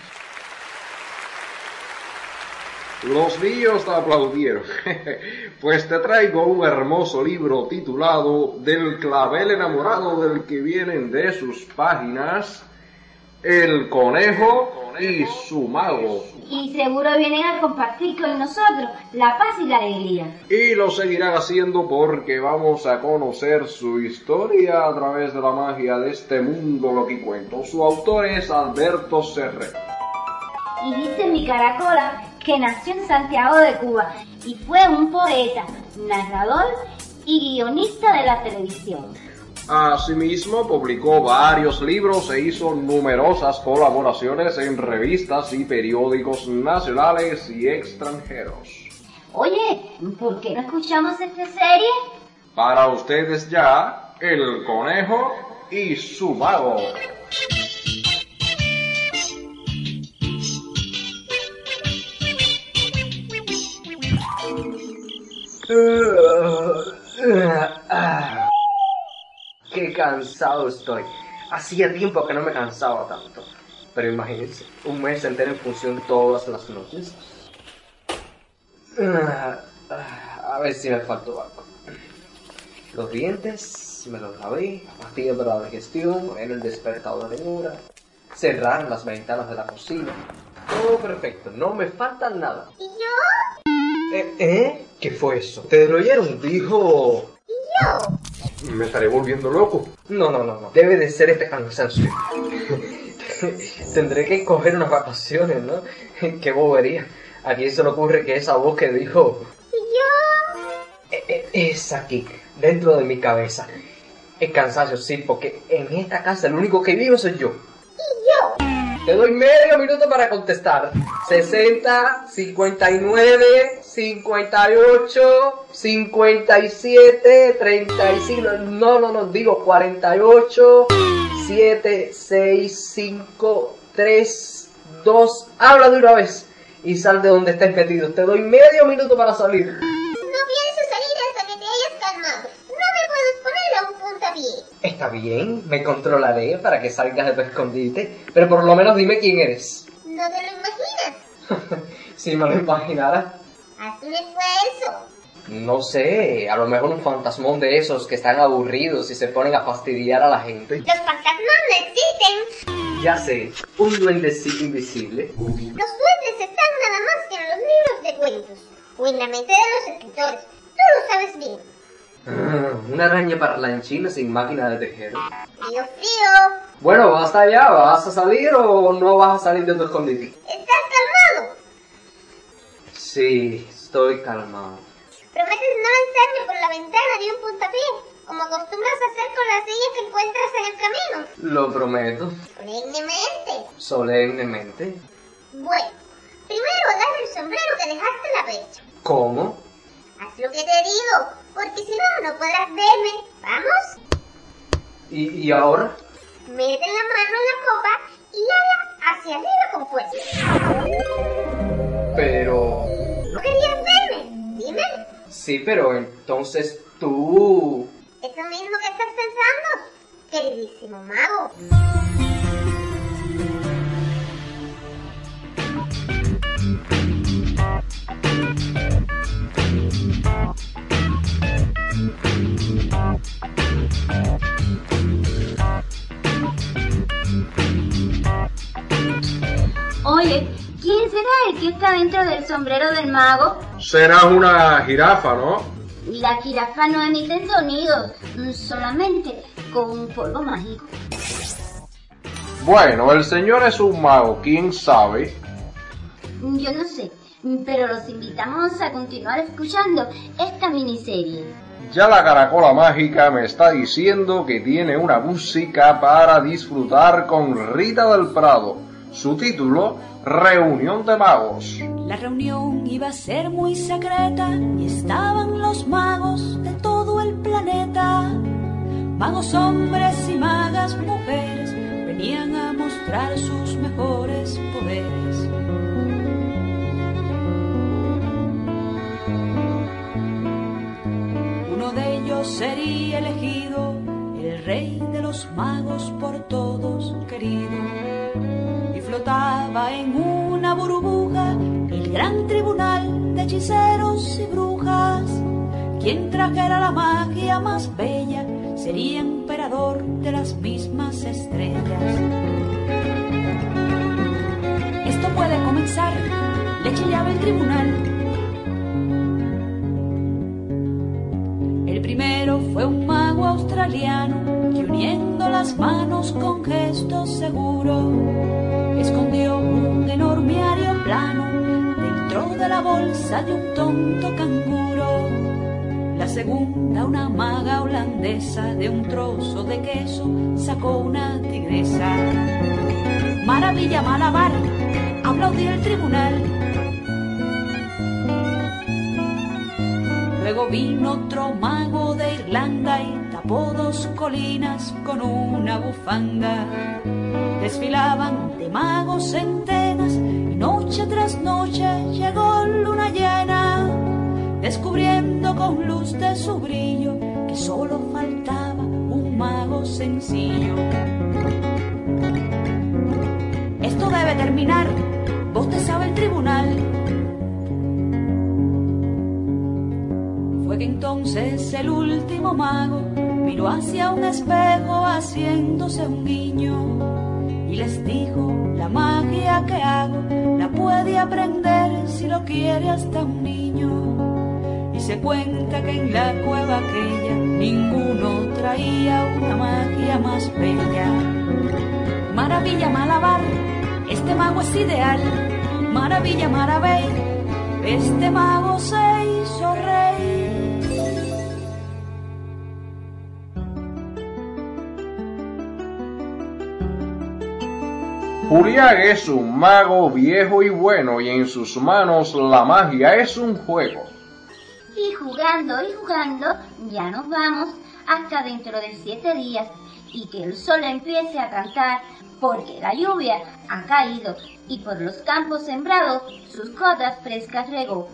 Los niños aplaudieron. Pues te traigo un hermoso libro titulado Del clavel enamorado del que vienen de sus páginas El conejo y su mago. Y seguro vienen a compartir con nosotros la paz y la alegría. Y lo seguirán haciendo porque vamos a conocer su historia a través de la magia de este mundo loquicuento. Su autor es Alberto Serret. Y dice mi caracola que nació en Santiago de Cuba y fue un poeta, narrador y guionista de la televisión. Asimismo, publicó varios libros e hizo numerosas colaboraciones en revistas y periódicos nacionales y extranjeros. Oye, ¿por qué no escuchamos esta serie? Para ustedes ya, El conejo y su mago. Qué cansado estoy. Hacía tiempo que no me cansaba tanto. Pero imagínense, un mes entero en función todas las noches. A ver si me faltó algo. Los dientes me los lavé, la pastilla para la digestión, en el despertador de hora, cerrar las ventanas de la cocina. Todo perfecto, no me falta nada. ¿Y yo? ¿Qué fue eso? ¿Te desloyeron? Dijo... ¿Y yo? ¿Me estaré volviendo loco? No. Debe de ser este cansancio. Tendré que coger unas vacaciones, ¿no? Qué bobería. ¿A quién se le ocurre que esa voz que dijo... ¿Y yo? Es aquí, dentro de mi cabeza. El cansancio, sí, porque en esta casa el único que vive soy yo. ¿Y yo? Te doy medio minuto para contestar. 60, 59, 58, 57, 35. No, digo 48, 7, 6, 5, 3, 2. Habla de una vez y sal de donde estés metido. Te doy medio minuto para salir. No pienso salir hasta que te hayas calmado. No me puedes poner a un puntapié. Está bien, me controlaré para que salgas de tu escondite, pero por lo menos dime quién eres. ¿No te lo imaginas? Si me lo imaginara. Haz un esfuerzo. No sé, a lo mejor un fantasmón de esos que están aburridos y se ponen a fastidiar a la gente. Los fantasmas no existen. Ya sé, un duendecito invisible. Los duendes están nada más que en los libros de cuentos o en la mente de los escritores. Tú lo sabes bien. Una araña parlanchina sin máquina de tejer. Frío, frío. Bueno, basta ya, ¿vas a salir o no vas a salir de tu escondite? ¿Estás calmado? Sí, estoy calmado. ¿Prometes no lanzarme por la ventana de un puntapié, como acostumbras a hacer con las sillas que encuentras en el camino? Lo prometo. Solemnemente. Solemnemente. Bueno, primero agarra el sombrero que dejaste en la pecha. ¿Cómo? Haz lo que te digo, porque si no, no podrás verme. ¿Vamos? ¿Y ahora? Mete la mano en la copa y ala hacia arriba con fuerza. Pero... ¿No querías verme? Dime. Sí, pero entonces tú... ¿Eso mismo que estás pensando, queridísimo mago? Oye, ¿quién será el que está dentro del sombrero del mago? Será una jirafa, ¿no? La jirafa no emite sonidos, solamente con un polvo mágico. Bueno, el señor es un mago, ¿quién sabe? Yo no sé, pero los invitamos a continuar escuchando esta miniserie. Ya la caracola mágica me está diciendo que tiene una música para disfrutar con Rita del Prado. Su título, Reunión de Magos. La reunión iba a ser muy secreta y estaban los magos de todo el planeta. Magos hombres y magas mujeres venían a mostrar sus mejores poderes. Uno de ellos sería elegido, el rey de los magos por todos querido. Y flotaba en una burbuja el gran tribunal de hechiceros y brujas. Quien trajera la magia más bella sería emperador de las mismas estrellas. Esto puede comenzar, le chillaba el tribunal. El primero fue un mago australiano que, uniendo las manos con gesto seguro, escondió un enorme aeroplano dentro de la bolsa de un tonto canguro. La segunda, una maga holandesa, de un trozo de queso sacó una tigresa. Maravilla malabar, aplaudió el tribunal. Luego vino otro mago de Irlanda y tapó dos colinas con una bufanda. Desfilaban de magos centenas y noche tras noche llegó luna llena, descubriendo con luz de su brillo que solo faltaba un mago sencillo. Esto debe terminar, bostezaba el tribunal. Fue que entonces el último mago miró hacia un espejo haciéndose un guiño y les dijo: la magia que hago la puede aprender si lo quiere hasta un niño. Y se cuenta que en la cueva aquella ninguno traía una magia más bella. Maravilla malabar, este mago es ideal. Maravilla maravey, este mago se hizo rey. Julián es un mago viejo y bueno, y en sus manos la magia es un juego. Y jugando, ya nos vamos hasta dentro de 7 días, y que el sol empiece a cantar, porque la lluvia ha caído, y por los campos sembrados sus gotas frescas regó.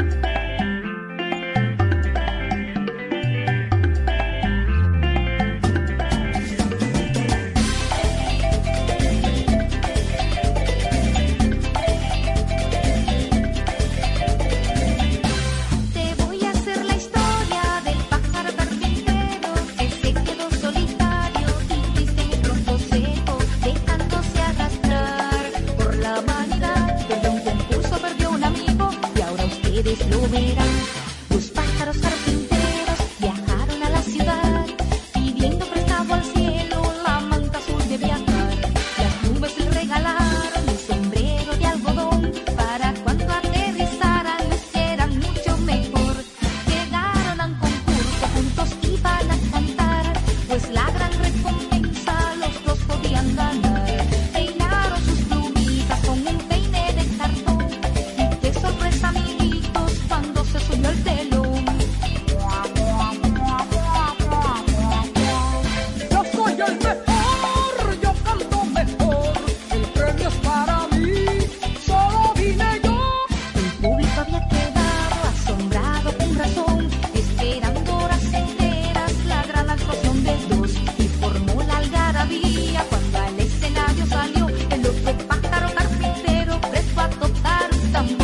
Lo verán, los pájaros carpinteros viajaron a la ciudad, pidiendo prestado al cielo la manta azul de viajar. Las nubes le regalaron un sombrero de algodón, para cuando aterrizaran lucieran mucho mejor. Llegaron a un concurso, juntos iban a cantar, pues la gran recompensa los dos podían ganar. Peinaron sus plumitas con un peine de cartón, y qué sorpresa amiguitos cuando se subió el telón. Yo soy el mejor, yo canto mejor, el premio es para mí, solo vine yo. El público había quedado asombrado con razón, esperando horas enteras la gran actuación de dos, y formó la algarabía cuando al escenario salió el otro pájaro carpintero presto a tocar un tambor.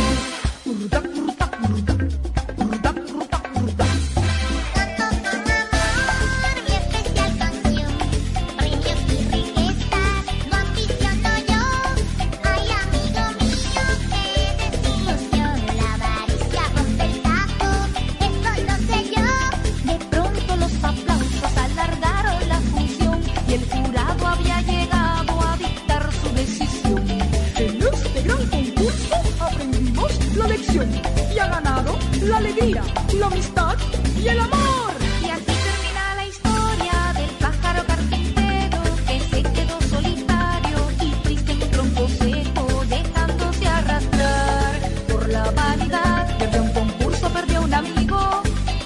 De pronto los aplausos alargaron la función, y el jurado había llegado a dictar su decisión. En este gran concurso aprendimos la lección, y ha ganado la alegría, la amistad y el amor. Y así termina la historia del pájaro carpintero, que se quedó solitario y triste en un tronco seco, dejándose arrastrar por la vanidad. Perdió un concurso, perdió un amigo,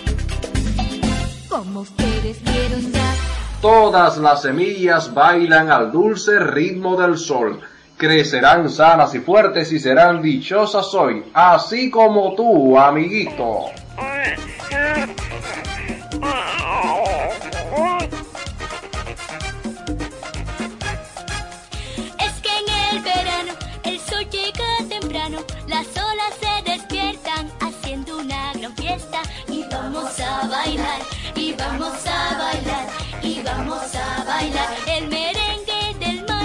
como ustedes vieron ya. Todas las semillas bailan al dulce ritmo del sol. Crecerán sanas y fuertes y serán dichosas hoy, así como tú, amiguito. Es que en el verano el sol llega temprano, las olas se despiertan haciendo una gran fiesta, y vamos a bailar, y vamos a bailar, y vamos a bailar el merengue del mar.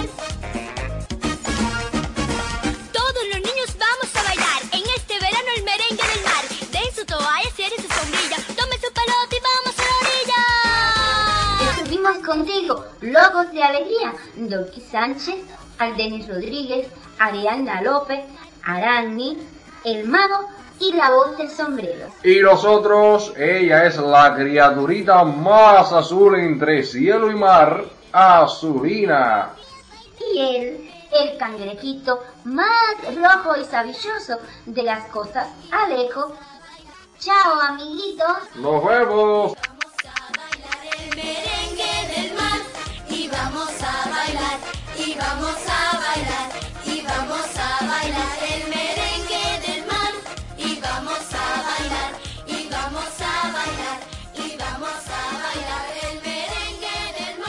Todos los niños vamos a bailar en este verano el merengue del mar. Den su toalla, cierren su sombrilla, tomen su pelota y vamos a la orilla. Estuvimos contigo, locos de alegría, Dolky Sánchez, Aldenis Rodríguez, Ariadna López, Arani, el mago y la voz del sombrero. Y nosotros, ella es la criaturita más azul entre cielo y mar, Azulina. Y él, el cangrejito más rojo y sabilloso de las costas, Alejo. Chao, amiguitos. Nos vemos. El merengue del mar, y vamos a bailar, y vamos a bailar, y vamos a bailar el merengue del mar, y vamos a bailar, y vamos a bailar, y vamos a bailar el merengue del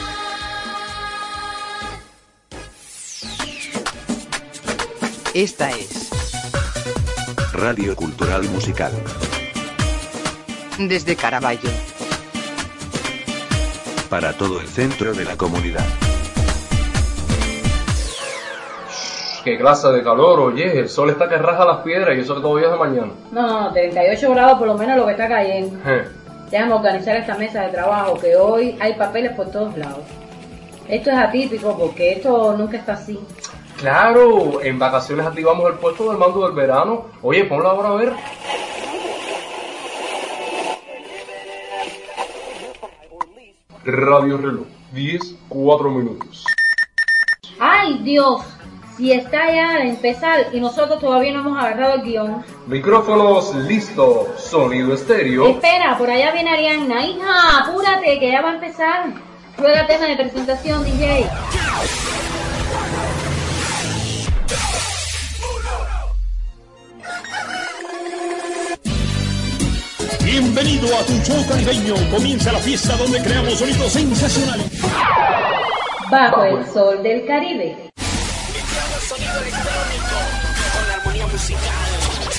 mar. Esta es Radio Cultural Musical. Desde Caraballo. Para todo el centro de la comunidad. Qué clase de calor, oye, el sol está que raja las piedras y eso que todavía es de mañana. No, 38 grados por lo menos lo que está cayendo. Déjame organizar esta mesa de trabajo, que hoy hay papeles por todos lados. Esto es atípico porque esto nunca está así. Claro, en vacaciones activamos el puesto del mando del verano. Oye, ponlo ahora a ver. Radio reloj, 10:04. ¡Ay, Dios! Si está ya al empezar y nosotros todavía no hemos agarrado el guión. Micrófonos listo, sonido estéreo. Espera, por allá viene Arianna. Hija, apúrate que ya va a empezar. Ruega tema de presentación, DJ. Bienvenido a tu show caribeño. Comienza la fiesta donde creamos sonidos sensacionales. Bajo el sol del Caribe. Sonido electrónico con la armonía musical.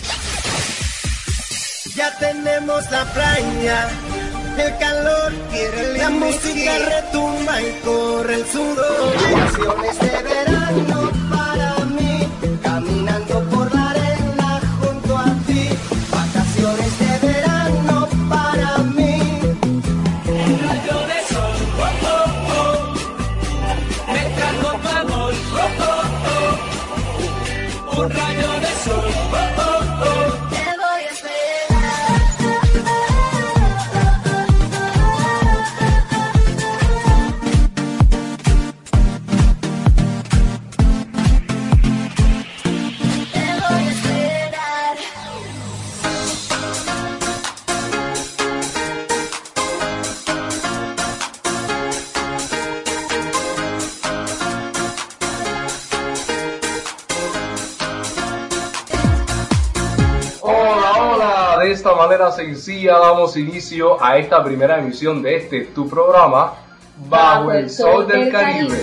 Ya tenemos la playa, el calor quiere la música retumba y corre el sudor. Vacaciones de verano para mí, caminando por la arena junto a ti. Vacaciones de verano para mí. Un rayo de sol, oh, oh, oh. Me trajo tu amor, oh, oh, oh. Un rayo de sol, oh, oh, oh. Te voy a esperar. De esta manera sencilla damos inicio a esta primera emisión de tu programa, Bajo el Sol del Caribe.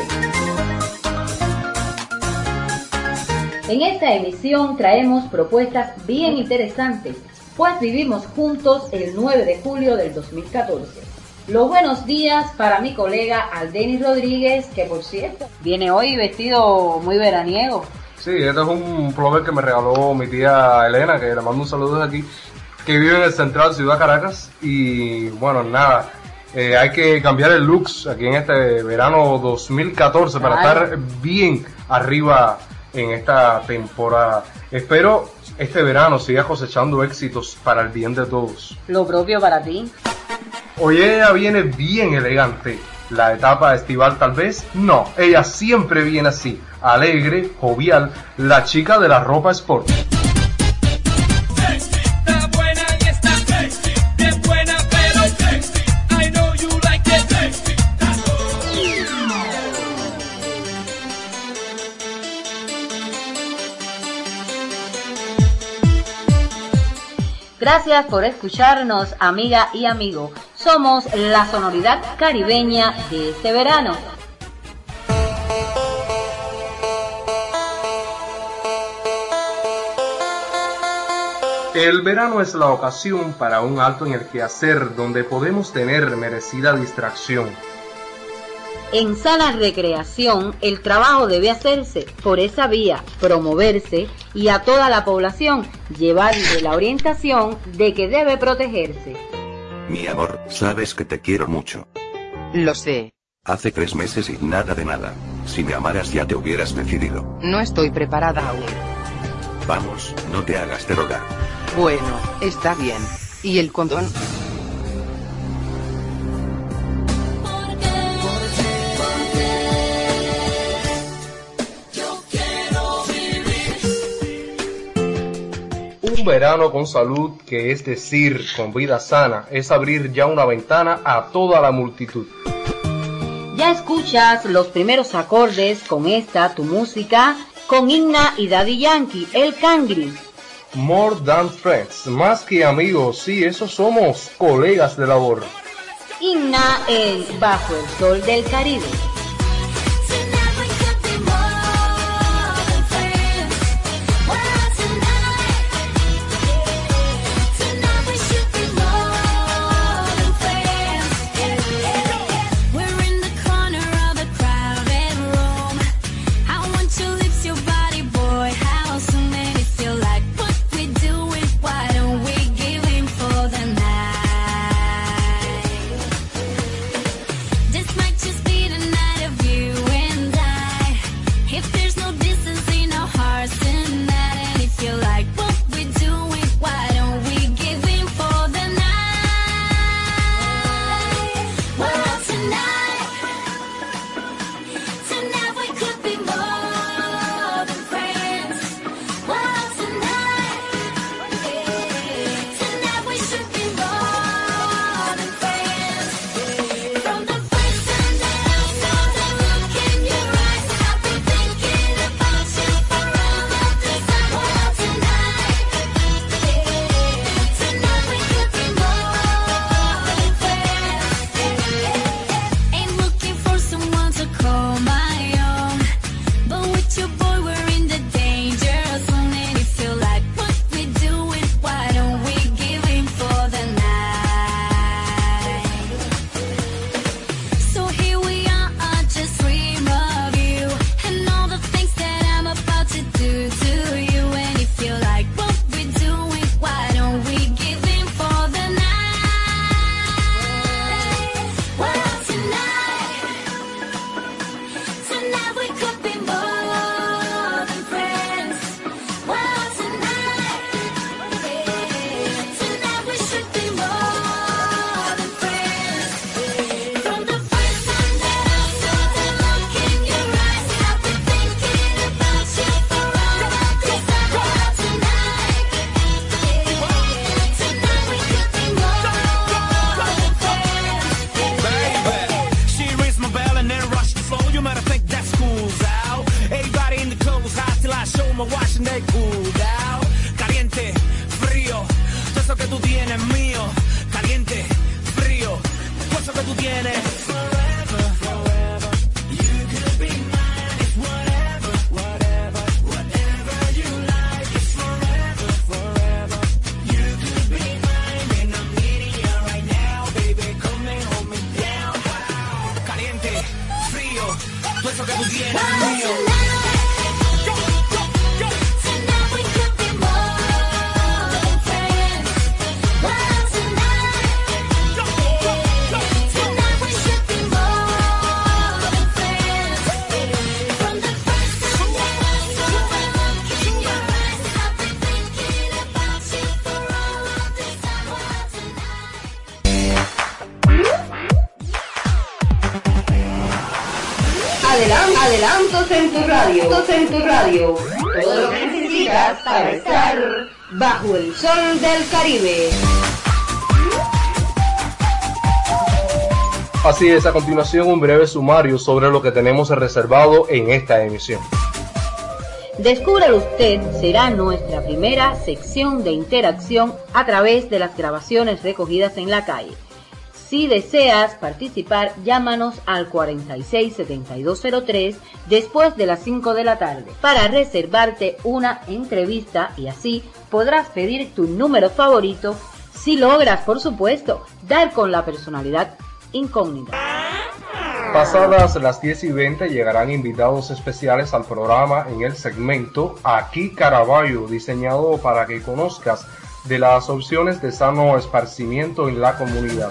En esta emisión traemos propuestas bien interesantes, pues vivimos juntos el 9 de julio del 2014. Los buenos días para mi colega Aldenis Rodríguez, que por cierto viene hoy vestido muy veraniego. Sí, este es un pullover que me regaló mi tía Elena, que le mando un saludo desde aquí, que vive en el central Ciudad Caracas. Y bueno, nada, hay que cambiar el looks aquí en este verano 2014 para estar bien arriba en esta temporada. Espero este verano siga cosechando éxitos para el bien de todos. Lo propio para ti. Hoy ella viene bien elegante. La etapa estival tal vez no, ella siempre viene así, alegre, jovial, la chica de la ropa sport. Gracias por escucharnos, amiga y amigo. Somos la sonoridad caribeña de este verano. El verano es la ocasión para un alto en el quehacer donde podemos tener merecida distracción. En sana recreación, el trabajo debe hacerse por esa vía, promoverse y a toda la población llevarle la orientación de que debe protegerse. Mi amor, sabes que te quiero mucho. Lo sé. Hace 3 meses y nada de nada. Si me amaras ya te hubieras decidido. No estoy preparada aún. Vamos, no te hagas de rogar. Bueno, está bien. ¿Y el condón? Un verano con salud, que es decir, con vida sana, es abrir ya una ventana a toda la multitud. Ya escuchas los primeros acordes con esta, tu música, con Inna y Daddy Yankee, el Cangri. More than friends, más que amigos, sí, esos somos colegas de labor. Inna en Bajo el Sol del Caribe. This might just be the night. Adelantos en tu radio. Todo lo que necesitas para estar bajo el sol del Caribe. Así es, a continuación un breve sumario sobre lo que tenemos reservado en esta emisión. Descúbralo usted será nuestra primera sección de interacción a través de las grabaciones recogidas en la calle. Si deseas participar, llámanos al 467203 después de las 5 de la tarde para reservarte una entrevista y así podrás pedir tu número favorito si logras, por supuesto, dar con la personalidad incógnita. Pasadas las 10:20 llegarán invitados especiales al programa en el segmento Aquí Caraballo, diseñado para que conozcas de las opciones de sano esparcimiento en la comunidad.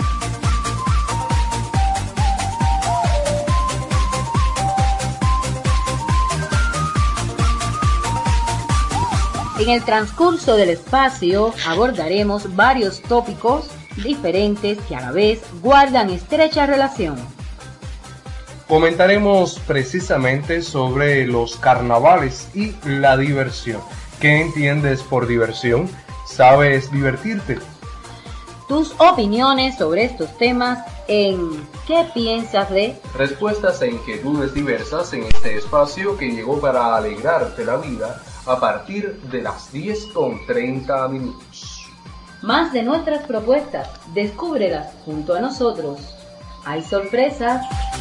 En el transcurso del espacio abordaremos varios tópicos diferentes que a la vez guardan estrecha relación. Comentaremos precisamente sobre los carnavales y la diversión. ¿Qué entiendes por diversión? ¿Sabes divertirte? Tus opiniones sobre estos temas en ¿Qué piensas de? Respuestas e inquietudes diversas en este espacio que llegó para alegrarte la vida a partir de las 10:30. Más de nuestras propuestas, descúbrelas junto a nosotros. Hay sorpresas.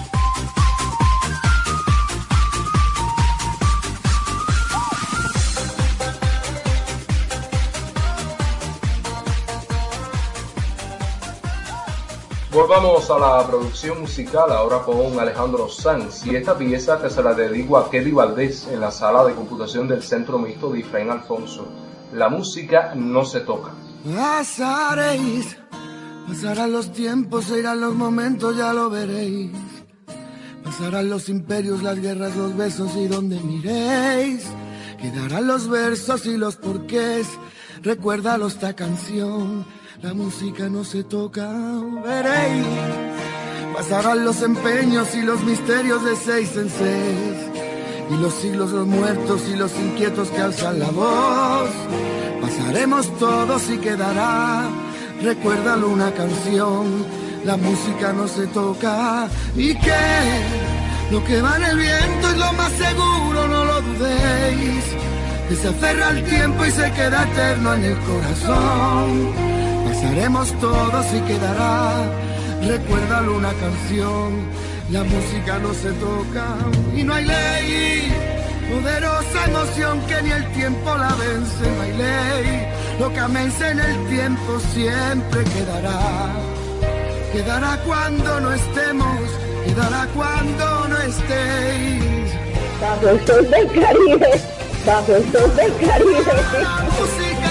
Volvamos a la producción musical ahora con Alejandro Sanz y esta pieza que se la dedico a Kelly Valdés en la sala de computación del Centro Mixto de Efraín Alfonso. La música no se toca. Pasaréis, pasarán los tiempos, se irán los momentos, ya lo veréis. Pasarán los imperios, las guerras, los besos y donde miréis. Quedarán los versos y los porqués, recuérdalo esta canción. La música no se toca, veréis. Pasarán los empeños y los misterios de 6 en 6. Y los siglos, los muertos y los inquietos que alzan la voz. Pasaremos todos y quedará, recuérdalo una canción. La música no se toca. ¿Y qué? Lo que va en el viento es lo más seguro, no lo dudéis. Que se aferra al tiempo y se queda eterno en el corazón. Pasaremos todos y quedará, recuérdalo una canción. La música no se toca y no hay ley, poderosa emoción que ni el tiempo la vence. No hay ley, lo que amence en el tiempo siempre quedará. Quedará cuando no estemos, quedará cuando no estéis. Bajo el sol del Caribe, bajo el sol del Caribe. La música.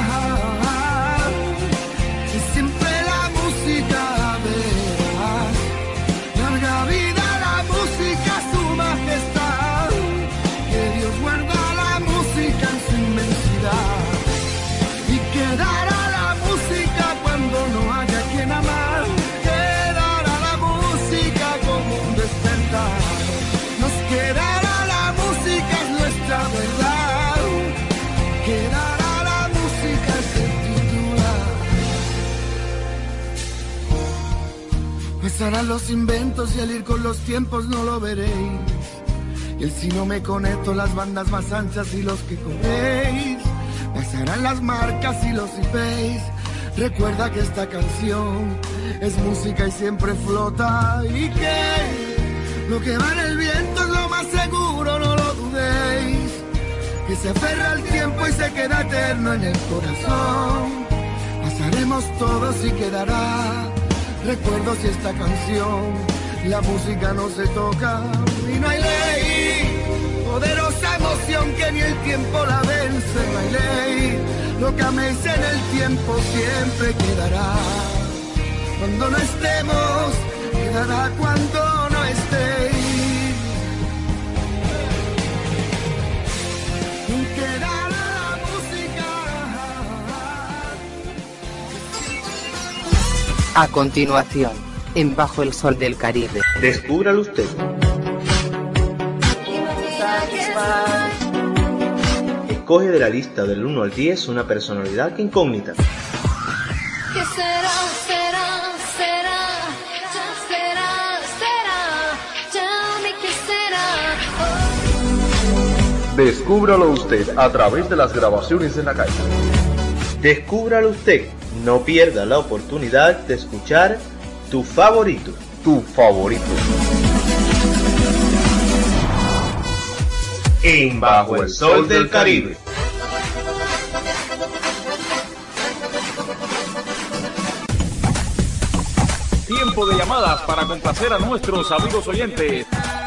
Pasarán los inventos y al ir con los tiempos no lo veréis. Y el si no me conecto, las bandas más anchas y los que corréis. Pasarán las marcas y los IPs. Recuerda que esta canción es música y siempre flota. ¿Y qué? Lo que va en el viento es lo más seguro, no lo dudéis. Que se aferra al tiempo y se queda eterno en el corazón. Pasaremos todos y quedará. Recuerdo si esta canción, la música no se toca y no hay ley, poderosa emoción que ni el tiempo la vence. No hay ley, lo que amece en el tiempo siempre quedará. Cuando no estemos, quedará cuando no estéis. Quedará la música. A continuación, en Bajo el Sol del Caribe. Descúbralo usted. Escoge de la lista del 1 al 10 una personalidad que incógnita. ¿Qué será, será, será? Ya será, será. Tell me qué será. Descúbralo usted a través de las grabaciones en la calle. Descúbralo usted. No pierda la oportunidad de escuchar tu favorito. Tu favorito. En Bajo el Sol del Caribe. Tiempo de llamadas para complacer a nuestros amigos oyentes.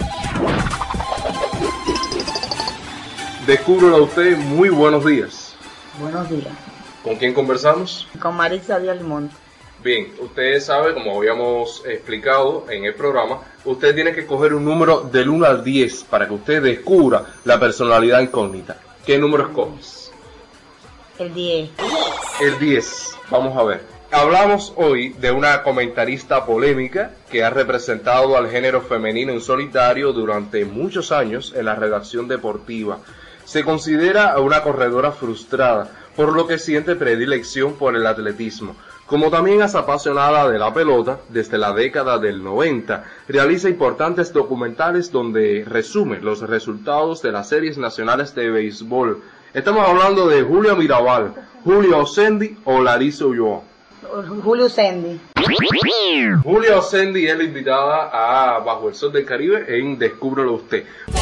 Descúbralo usted, muy buenos días. Buenos días. ¿Con quién conversamos? Con Marisa Díaz Limón. Bien, usted sabe, como habíamos explicado en el programa, usted tiene que coger un número del 1 al 10 para que usted descubra la personalidad incógnita. ¿Qué número escoges? El 10. El 10. Vamos a ver. Hablamos hoy de una comentarista polémica que ha representado al género femenino en solitario durante muchos años en la redacción deportiva. Se considera una corredora frustrada, por lo que siente predilección por el atletismo. Como también es apasionada de la pelota desde la década del 90, realiza importantes documentales donde resume los resultados de las series nacionales de béisbol. Estamos hablando de Julia Mirabal, Julia Osendi o Larissa Ulloa. Julia Osendi. Julia Osendi es la invitada a Bajo el Sol del Caribe en Descúbralo Usted.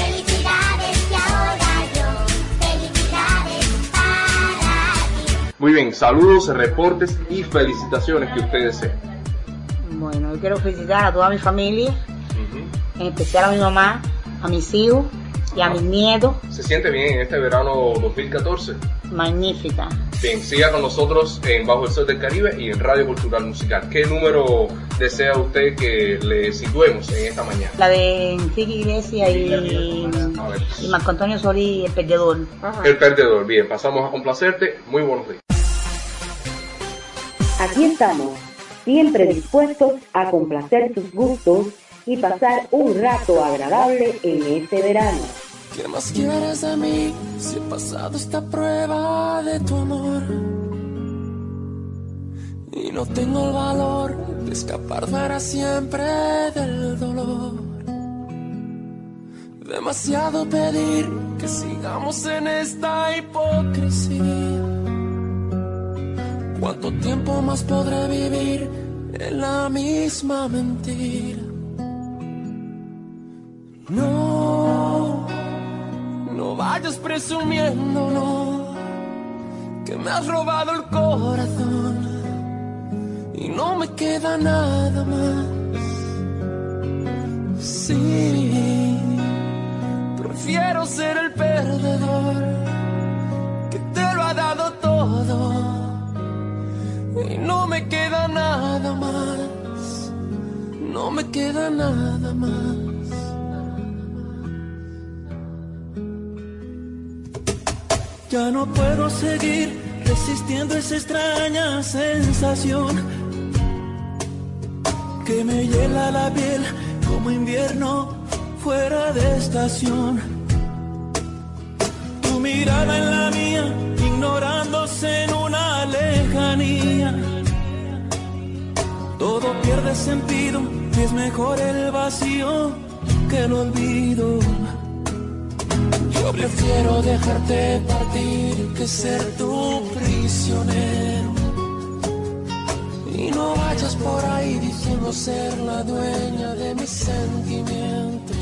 Muy bien, saludos, reportes y felicitaciones que usted desee. Bueno, yo quiero felicitar a toda mi familia, en especial a mi mamá, a mis hijos y a mis nietos. ¿Se siente bien en este verano 2014? Magnífica. Bien, siga con nosotros en Bajo el Sol del Caribe y en Radio Cultural Musical. ¿Qué número desea usted que le situemos en esta mañana? La de Enrique Iglesias y Marco Antonio Solís, El Perdedor. El Perdedor, bien, pasamos a complacerte. Muy buenos días. Aquí estamos, siempre dispuestos a complacer tus gustos y pasar un rato agradable en este verano. ¿Qué más quieres de mí si he pasado esta prueba de tu amor? Y no tengo el valor de escapar para siempre del dolor. Demasiado pedir que sigamos en esta hipocresía. ¿Cuánto tiempo más podré vivir en la misma mentira? No, no vayas presumiendo, no, que me has robado el corazón y no me queda nada más. Sí, prefiero ser el perdedor que te lo ha dado todo. Y no me queda nada más, no me queda nada más. Ya no puedo seguir resistiendo esa extraña sensación que me hiela la piel como invierno fuera de estación. Tu mirada en la mía, ignorándose en una lejanía. Todo pierde sentido y es mejor el vacío que el olvido. Yo prefiero dejarte partir que ser tu prisionero. Y no vayas por ahí diciendo ser la dueña de mis sentimientos.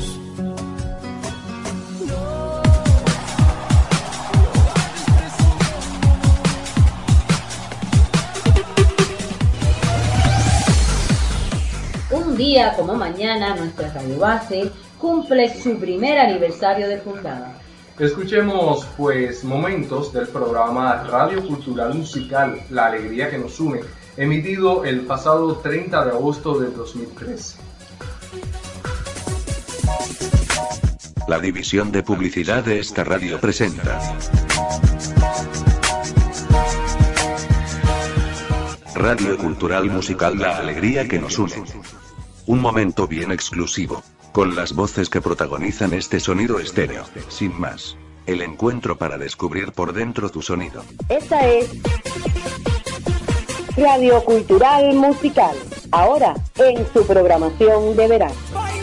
Un día como mañana, nuestra Radio Base cumple su primer aniversario de fundada. Escuchemos pues momentos del programa Radio Cultural Musical, La Alegría que nos une, emitido el pasado 30 de agosto del 2013. La división de publicidad de esta radio presenta Radio Cultural Musical, La Alegría que nos une. Un momento bien exclusivo. con las voces que protagonizan este sonido estéreo. Sin más, el encuentro para descubrir por dentro tu sonido. Esta es Radio Cultural Musical, ahora en su programación de verano.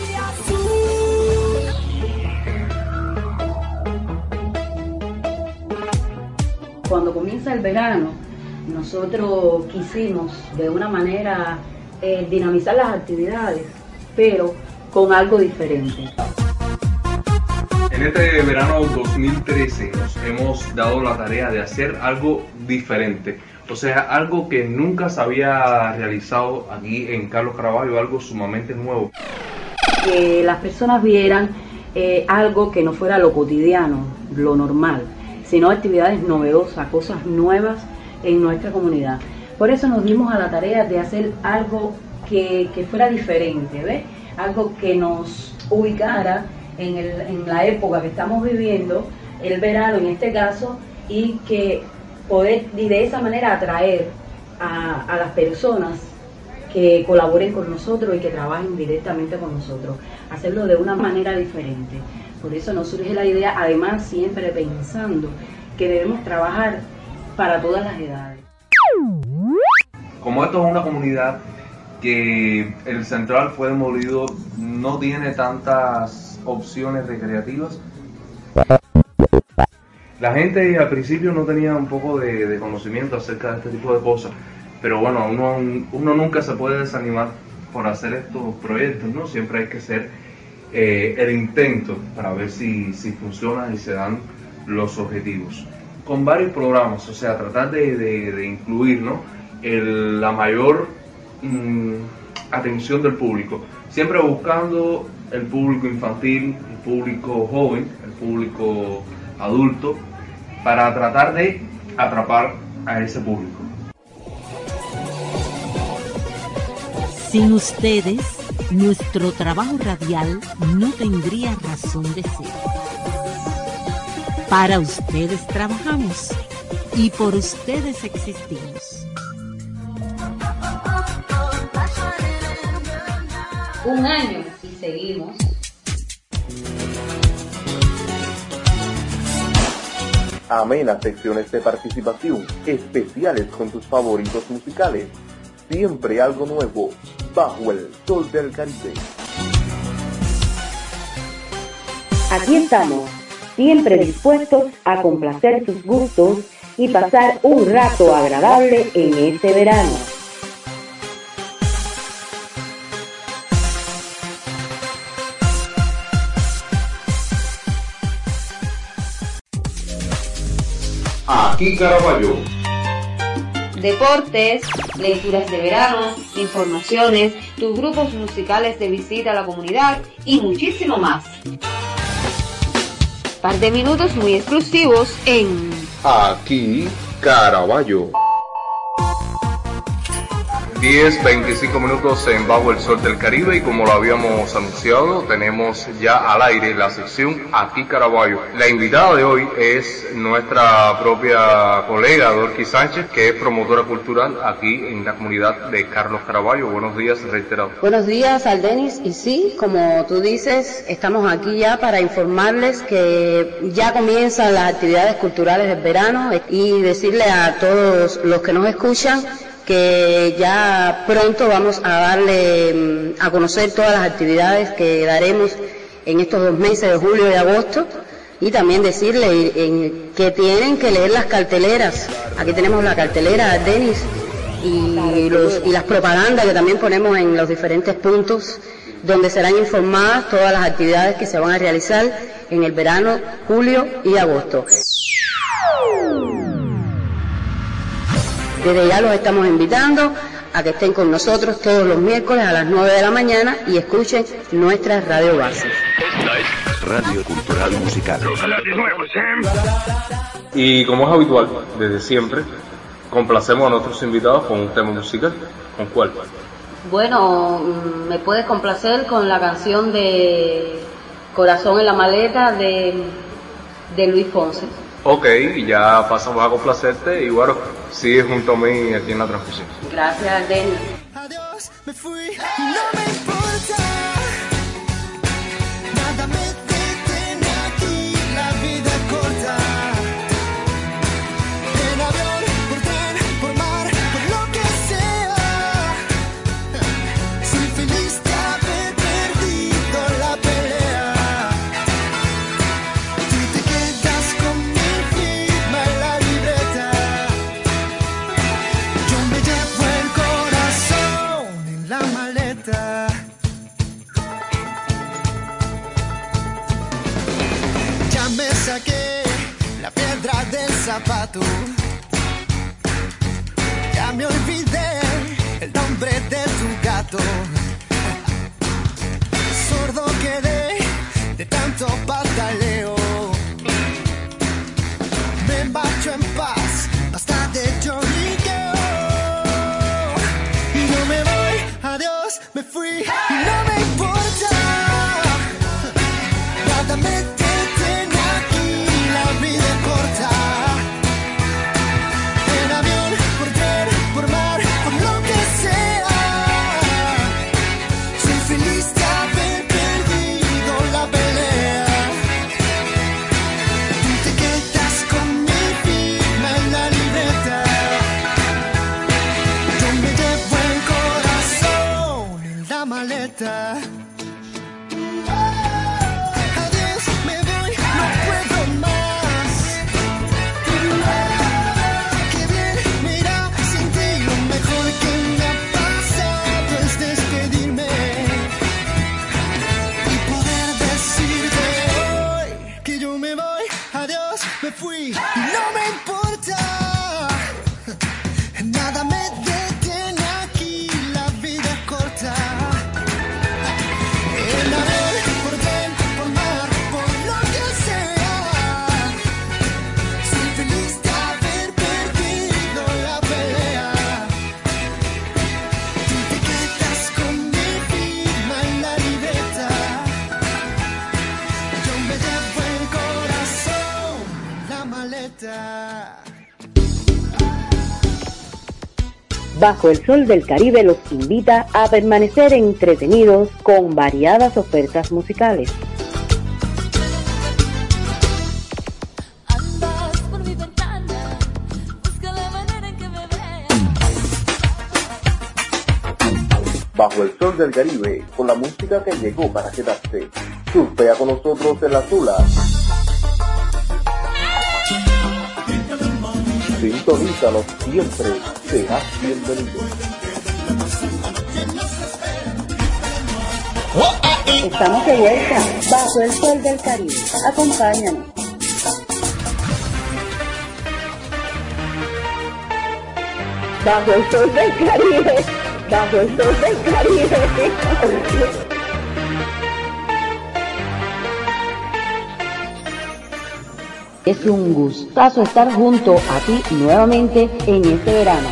Cuando comienza el verano, nosotros quisimos de una manera dinamizar las actividades, pero con algo diferente. En este verano 2013 nos hemos dado la tarea de hacer algo diferente, o sea, algo que nunca se había realizado aquí en Carlos Caraballo, algo sumamente nuevo. Que las personas vieran algo que no fuera lo cotidiano, lo normal, sino actividades novedosas, cosas nuevas en nuestra comunidad. Por eso nos dimos a la tarea de hacer algo que fuera diferente, ¿ves? Algo que nos ubicara en la época que estamos viviendo, el verano en este caso, y que poder y de esa manera atraer a las personas que colaboren con nosotros y que trabajen directamente con nosotros, hacerlo de una manera diferente. Por eso nos surge la idea, además siempre pensando que debemos trabajar para todas las edades. Como esto es una comunidad que el Central fue demolido, no tiene tantas opciones recreativas. La gente al principio no tenía un poco de conocimiento acerca de este tipo de cosas, pero bueno, uno nunca se puede desanimar por hacer estos proyectos, ¿no? Siempre hay que hacer el intento para ver si funciona y se dan los objetivos. Con varios programas, o sea, tratar de incluir, ¿no? La mayor atención del público, siempre buscando el público infantil, el público joven, el público adulto, para tratar de atrapar a ese público. Sin ustedes, nuestro trabajo radial no tendría razón de ser. Para ustedes trabajamos y por ustedes existimos. Un año y seguimos. Amenas secciones de participación, especiales con tus favoritos musicales. Siempre algo nuevo, bajo el sol del Caribe. Aquí estamos, siempre dispuestos a complacer tus gustos y pasar un rato agradable en este verano. Aquí Caraballo. Deportes, lecturas de verano, informaciones, tus grupos musicales de visita a la comunidad y muchísimo más. Par de minutos muy exclusivos en Aquí Caraballo. 10-25 minutos en Bajo el Sol del Caribe, y como lo habíamos anunciado, tenemos ya al aire la sección Aquí Caraballo. La invitada de hoy es nuestra propia colega Dorky Sánchez, que es promotora cultural aquí en la comunidad de Carlos Caraballo. Buenos días, reiterado. Buenos días, Aldenis, y sí, como tú dices, estamos aquí ya para informarles que ya comienzan las actividades culturales del verano y decirle a todos los que nos escuchan que ya pronto vamos a darle a conocer todas las actividades que daremos en estos 2 meses de julio y agosto, y también decirle que tienen que leer las carteleras. Aquí tenemos la cartelera, Denis, y las propagandas que también ponemos en los diferentes puntos donde serán informadas todas las actividades que se van a realizar en el verano, julio y agosto. Desde ya los estamos invitando a que estén con nosotros todos los miércoles a las 9 de la mañana y escuchen nuestras radio bases. Radio Cultural Musical. Y como es habitual, desde siempre, complacemos a nuestros invitados con un tema musical. ¿Con cuál? Bueno, me puedes complacer con la canción de Corazón en la maleta de Luis Ponce. Ok, y ya pasamos a complacerte y bueno, sigue junto a mí aquí en la transmisión. Gracias, Denis. Adiós, me fui, no me importa. zapato. Ya me olvidé el nombre de tu gato. Sordo quedé de tanto pataleo. Me marcho en paz, basta de lloriqueo. Y no me voy, adiós, me fui, y no me importa. Nada me detiene aquí, la vida es corta. En avión, por tren, por mar, por lo que sea. Soy feliz de haber perdido la pelea. Tú te quedas con mi firma en la libreta. Yo me llevo el corazón en la maleta. Adiós, me voy, no puedo más. Qué bien, mira, sin ti lo mejor que me ha pasado es despedirme y poder decirte hoy que yo me voy, adiós, me fui y no me importa. Nada me detiene aquí, la vida es corta. En avión, por tren, por mar, por lo que sea. Soy feliz de haber perdido la pelea. Tú te quedas con mi firma en la libreta. Yo me llevo el corazón en la maleta. Bajo el Sol del Caribe los invita a permanecer entretenidos con variadas ofertas musicales. Bajo el Sol del Caribe, con la música que llegó para quedarse. Surfea con nosotros en las olas. Sintonízanos siempre, serás bienvenido. Estamos de vuelta bajo el Sol del Caribe. Acompáñanos. Bajo el Sol del Caribe. Bajo el Sol del Caribe. Es un gustazo estar junto a ti nuevamente en este verano.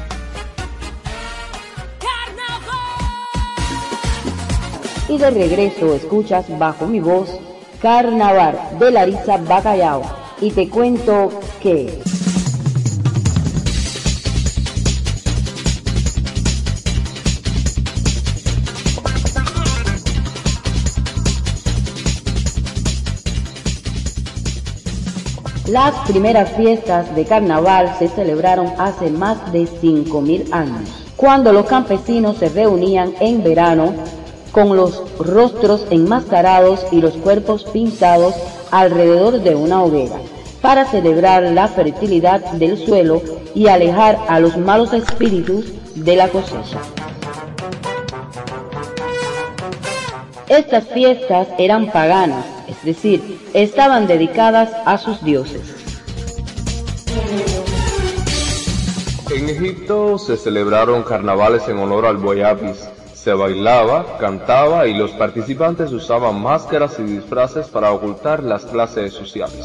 Y de regreso escuchas bajo mi voz Carnaval de Larissa Bacallao. Y te cuento que... Las primeras fiestas de carnaval se celebraron hace más de 5.000 años, cuando los campesinos se reunían en verano con los rostros enmascarados y los cuerpos pintados alrededor de una hoguera, para celebrar la fertilidad del suelo y alejar a los malos espíritus de la cosecha. Estas fiestas eran paganas, es decir, estaban dedicadas a sus dioses. En Egipto se celebraron carnavales en honor al Buey Apis. Se bailaba, cantaba y los participantes usaban máscaras y disfraces para ocultar las clases sociales.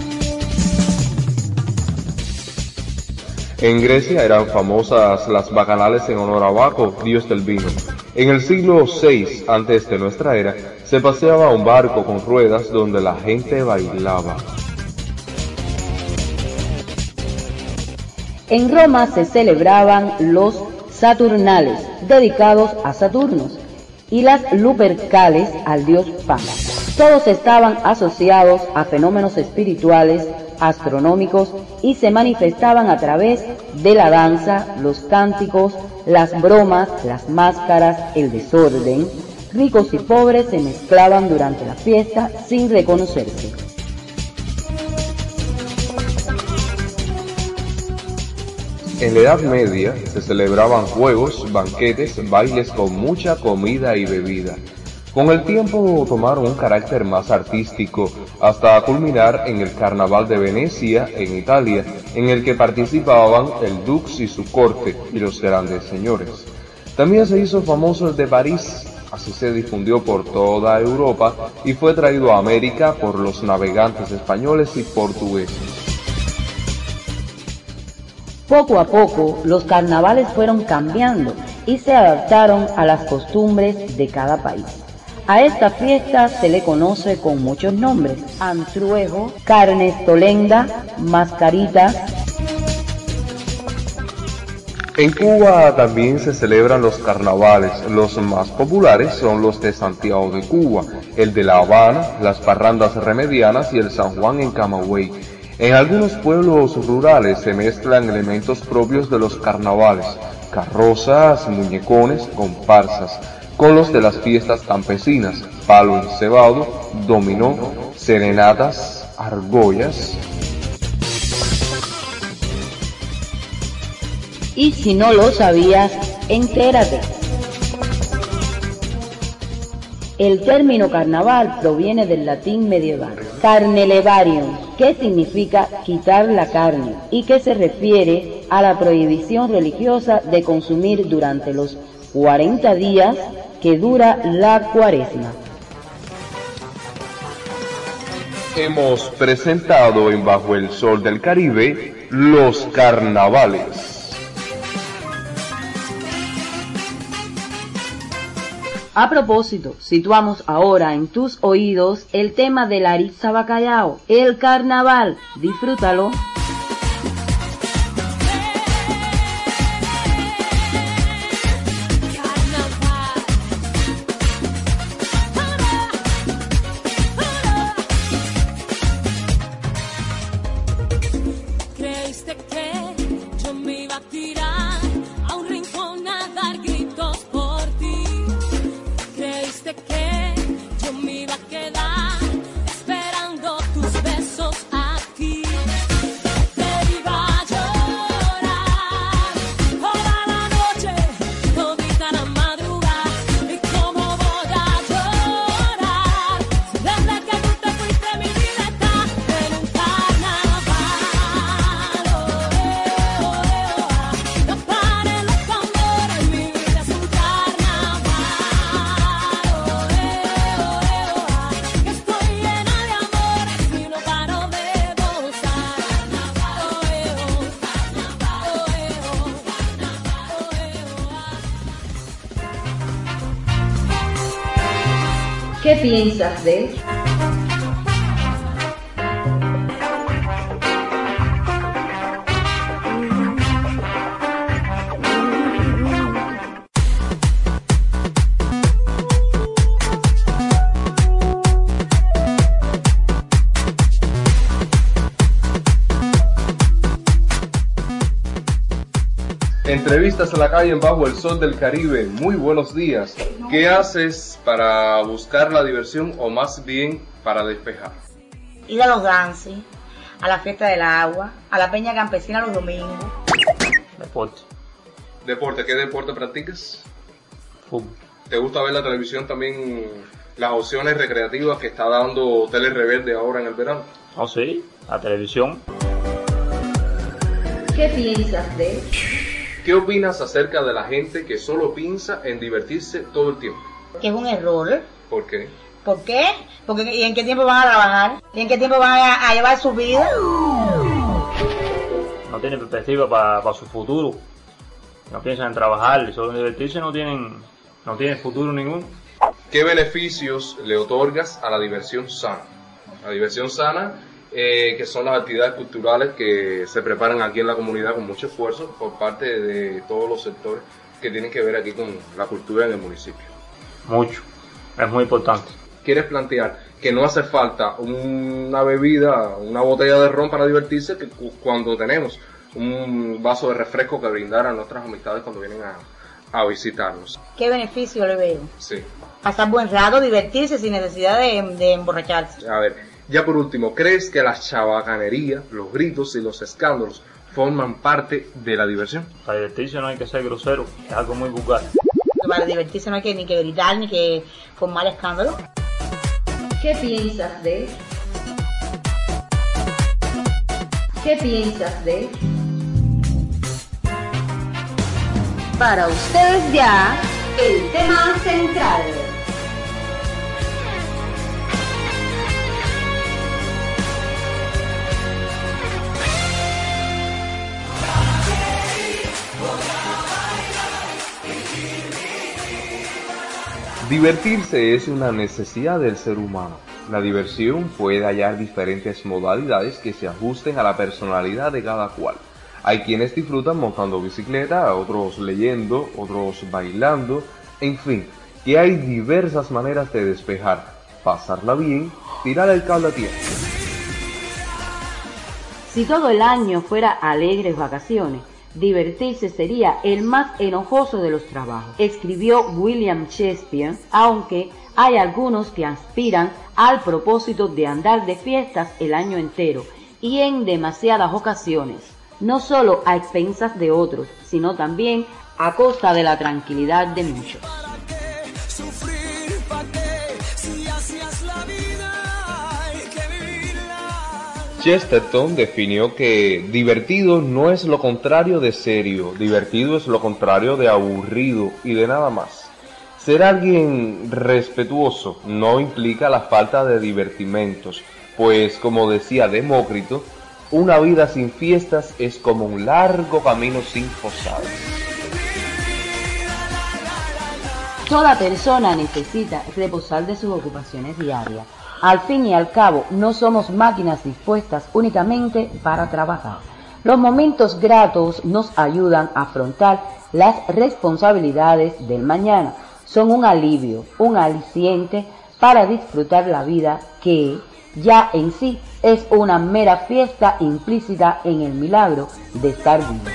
En Grecia eran famosas las bacanales en honor a Baco, dios del vino. En el siglo VI antes de nuestra era, se paseaba un barco con ruedas donde la gente bailaba. En Roma se celebraban los Saturnales, dedicados a Saturno, y las Lupercales al dios Pan. Todos estaban asociados a fenómenos espirituales, astronómicos, y se manifestaban a través de la danza, los cánticos, las bromas, las máscaras, el desorden. Ricos y pobres se mezclaban durante la fiesta sin reconocerse. En la Edad Media se celebraban juegos, banquetes, bailes con mucha comida y bebida. Con el tiempo tomaron un carácter más artístico, hasta culminar en el Carnaval de Venecia, en Italia, en el que participaban el Dux y su corte y los grandes señores. También se hizo famoso el de París, así se difundió por toda Europa y fue traído a América por los navegantes españoles y portugueses. Poco a poco, los carnavales fueron cambiando y se adaptaron a las costumbres de cada país. A esta fiesta se le conoce con muchos nombres: antruejo, carnestolenda, mascarita. En Cuba también se celebran los carnavales. Los más populares son los de Santiago de Cuba, el de La Habana, las parrandas remedianas y el San Juan en Camagüey. En algunos pueblos rurales se mezclan elementos propios de los carnavales: carrozas, muñecones, comparsas, con los de las fiestas campesinas: palo encebado, dominó, serenatas, argollas. Y si no lo sabías, entérate. El término carnaval proviene del latín medieval carnelevarium, que significa quitar la carne y que se refiere a la prohibición religiosa de consumir durante los 40 días que dura la cuaresma. Hemos presentado en Bajo el Sol del Caribe los carnavales. A propósito, situamos ahora en tus oídos el tema de Larissa Bacallao, el carnaval. Disfrútalo. Creíste que yo me iba a tirar a un rincón a dar gritos por ti. Creíste que yo me iba a quedar esperando tus besos aquí. Te iba a llorar toda la noche, todita la madrugada. ¿Y cómo voy a llorar si desde que tú te fuiste mi vida está en un carnaval? No paren los tambores, mi vida es un carnaval. Que estoy llena de amores y no paro de gozar. ¿Qué piensas de? Entrevistas a la calle en Bajo el Sol del Caribe. Muy buenos días. ¿Qué haces para buscar la diversión o más bien para despejar? Ir a los dances, a la fiesta del agua, a la peña campesina los domingos. Deporte. ¿Deporte? ¿Qué deporte practicas? Fútbol. ¿Te gusta ver la televisión también, las opciones recreativas que está dando Tele Rebelde ahora en el verano? Oh, sí, la televisión. ¿Qué piensas de? ¿Qué opinas acerca de la gente que solo piensa en divertirse todo el tiempo? Que es un error. ¿Por qué? ¿Por qué? Porque ¿y en qué tiempo van a trabajar? ¿Y en qué tiempo van a llevar su vida? No tienen perspectiva para su futuro. No piensan en trabajar, solo en divertirse, no tienen futuro ninguno. ¿Qué beneficios le otorgas a la diversión sana? La diversión sana, que son las actividades culturales que se preparan aquí en la comunidad con mucho esfuerzo por parte de todos los sectores que tienen que ver aquí con la cultura en el municipio. Mucho, es muy importante. ¿Quieres plantear que no hace falta una bebida, una botella de ron para divertirse, que cuando tenemos un vaso de refresco que brindar a nuestras amistades cuando vienen a visitarnos? ¿Qué beneficio le veo? Sí. Pasar buen rato, divertirse sin necesidad de emborracharse. A ver, ya por último, ¿crees que la chabacanería, los gritos y los escándalos forman parte de la diversión? Para divertirse no hay que ser grosero, es algo muy vulgar. Porque para divertirse no hay que ni que gritar ni que formar escándalo. ¿Qué piensas de? ¿Qué piensas de? Para ustedes ya, el tema central. Divertirse es una necesidad del ser humano. La diversión puede hallar diferentes modalidades que se ajusten a la personalidad de cada cual. Hay quienes disfrutan montando bicicleta, otros leyendo, otros bailando, en fin, que hay diversas maneras de despejar, pasarla bien, tirar el cable a tiempo. Si todo el año fuera alegres vacaciones, divertirse sería el más enojoso de los trabajos, escribió William Shakespeare, aunque hay algunos que aspiran al propósito de andar de fiestas el año entero y en demasiadas ocasiones, no solo a expensas de otros, sino también a costa de la tranquilidad de muchos. Chesterton definió que divertido no es lo contrario de serio, divertido es lo contrario de aburrido y de nada más. Ser alguien respetuoso no implica la falta de divertimentos, pues como decía Demócrito, una vida sin fiestas es como un largo camino sin posadas. Toda persona necesita reposar de sus ocupaciones diarias. Al fin y al cabo, no somos máquinas dispuestas únicamente para trabajar. Los momentos gratos nos ayudan a afrontar las responsabilidades del mañana. Son un alivio, un aliciente para disfrutar la vida que, ya en sí, es una mera fiesta implícita en el milagro de estar vivo.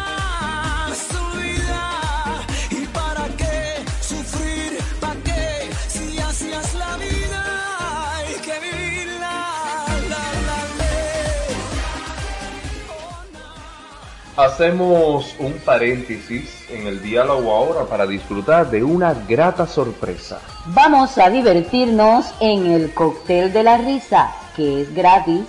Hacemos un paréntesis en el diálogo ahora para disfrutar de una grata sorpresa. Vamos a divertirnos en el cóctel de la risa, que es gratis.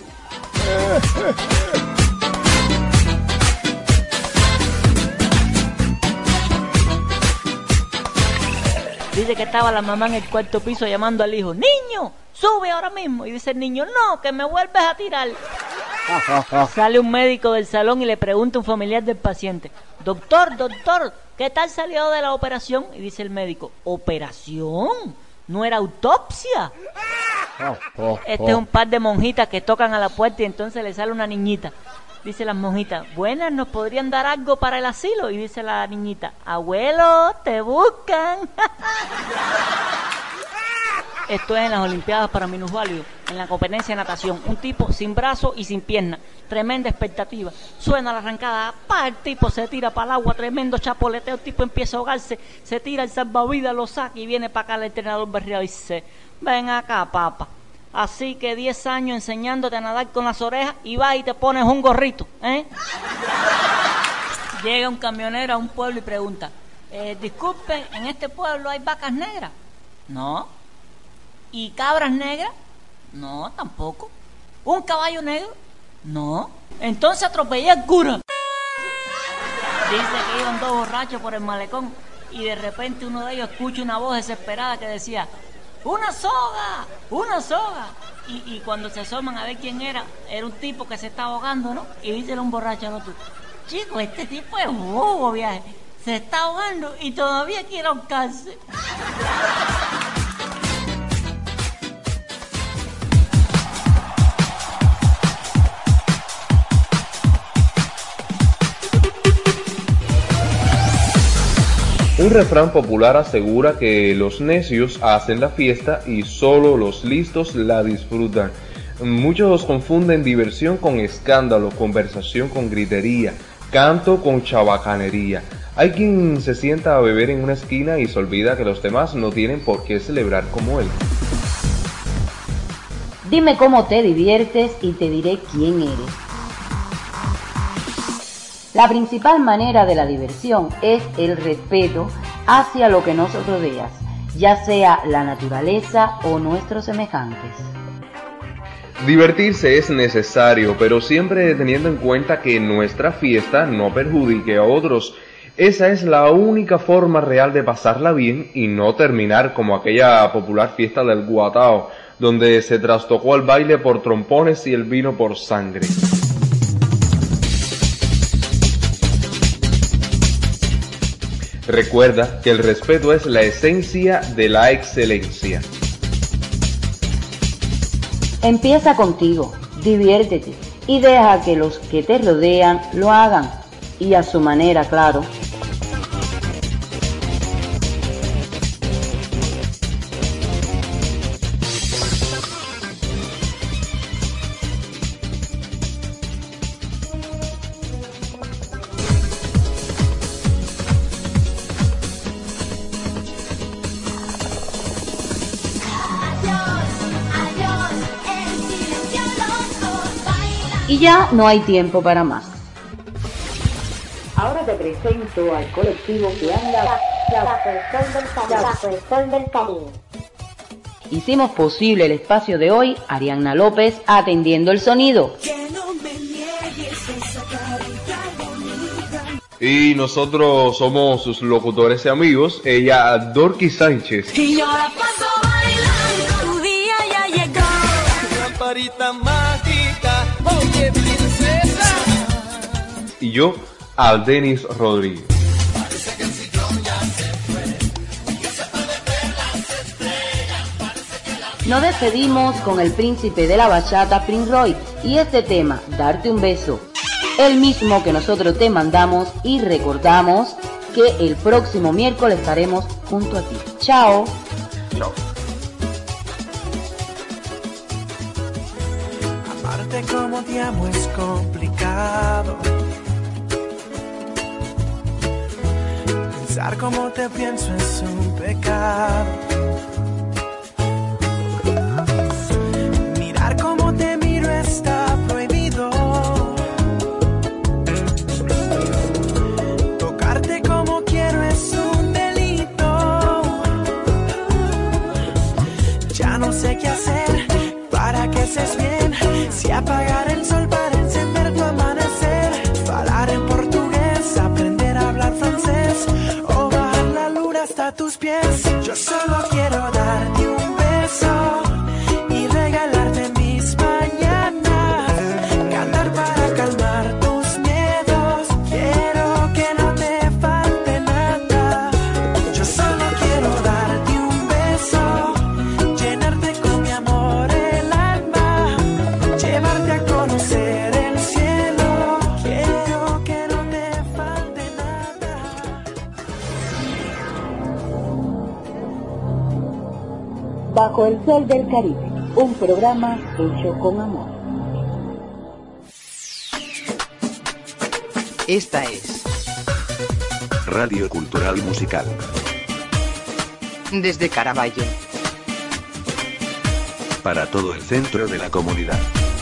Dice que estaba la mamá en el cuarto piso llamando al hijo: ¡Niño, sube ahora mismo! Y dice el niño: ¡No, que me vuelves a tirar! Sale un médico del salón y le pregunta a un familiar del paciente: Doctor, ¿qué tal salió de la operación? Y dice el médico: ¿Operación? ¿No era autopsia? Este es un par de monjitas que tocan a la puerta y entonces le sale una niñita. Dice las monjitas: buenas, ¿nos podrían dar algo para el asilo? Y dice la niñita: abuelo, te buscan. Esto es en las Olimpiadas para minusválidos, en la competencia de natación. Un tipo sin brazo y sin pierna. Tremenda expectativa. Suena la arrancada. El tipo se tira para el agua. Tremendo chapoleteo. El tipo empieza a ahogarse. Se tira el salvavidas, lo saca y viene para acá el entrenador berreado y dice: ven acá, papá. Así que 10 años enseñándote a nadar con las orejas y vas y te pones un gorrito, ¿eh? Llega un camionero a un pueblo y pregunta: disculpe, ¿en este pueblo hay vacas negras? No. ¿Y cabras negras? No, tampoco. ¿Un caballo negro? No. Entonces atropellé al cura. Dice que iban dos borrachos por el malecón y de repente uno de ellos escucha una voz desesperada que decía: ¡una soga! ¡Una soga! Y cuando se asoman a ver quién era un tipo que se estaba ahogando, ¿no? Y dice un borracho al otro: chico, este tipo es bobo, viaje. Se está ahogando y todavía quiere ahorcarse. Un refrán popular asegura que los necios hacen la fiesta y solo los listos la disfrutan. Muchos confunden diversión con escándalo, conversación con gritería, canto con chabacanería. Hay quien se sienta a beber en una esquina y se olvida que los demás no tienen por qué celebrar como él. Dime cómo te diviertes y te diré quién eres. La principal manera de la diversión es el respeto hacia lo que nos rodea, ya sea la naturaleza o nuestros semejantes. Divertirse es necesario, pero siempre teniendo en cuenta que nuestra fiesta no perjudique a otros. Esa es la única forma real de pasarla bien y no terminar como aquella popular fiesta del Guatao, donde se trastocó el baile por trompones y el vino por sangre. Recuerda que el respeto es la esencia de la excelencia. Empieza contigo, diviértete y deja que los que te rodean lo hagan, y a su manera, claro. Y ya no hay tiempo para más. Ahora te presento al colectivo que anda Sol del Caribe. Hicimos posible el espacio de hoy, Arianna López atendiendo el sonido. Y nosotros somos sus locutores y amigos, ella Dorky Sánchez. Y yo la paso bailando, tu día ya llegó. Lamparita mágica, oye princesa. Y yo, Aldenis Rodríguez. Nos despedimos con el príncipe de la bachata, Prince Roy, y este tema, Darte un beso, el mismo que nosotros te mandamos, y recordamos que el próximo miércoles estaremos junto a ti. Chao. Chao. Amarte como te amo es complicado. Pensar como te pienso es un pecado. Mirar como te miro está prohibido. Tocarte como quiero es un delito. Ya no sé qué hacer para que estés bien. Si apagar el sol para encender tu amanecer. Hablar en portugués, aprender a hablar francés. O bajar la luna hasta tus pies. Yo solo quiero darte un beso y regalarte mis mañanas. Cantar para calmar tus miedos. Quiero que no te falte nada. Yo solo quiero darte un beso, llenarte con mi amor el alma, llevarte a conocer el cielo. Quiero que no te falte nada. Bajo el Sol del Caribe, un programa hecho con amor. Esta es Radio Cultural Musical. Desde Caraballo. Para todo el centro de la comunidad.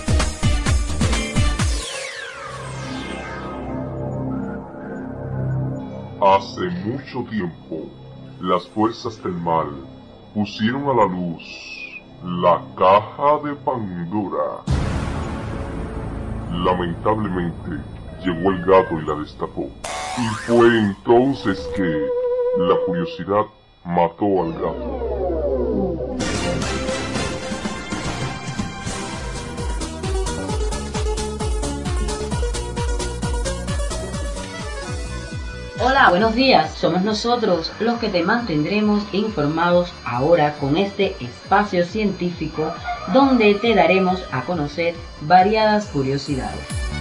Hace mucho tiempo, las fuerzas del mal pusieron a la luz la caja de Pandora. Lamentablemente, llegó el gato y la destapó. Y fue entonces que la curiosidad mató al gato. Hola, buenos días. Somos nosotros los que te mantendremos informados ahora con este espacio científico donde te daremos a conocer variadas curiosidades.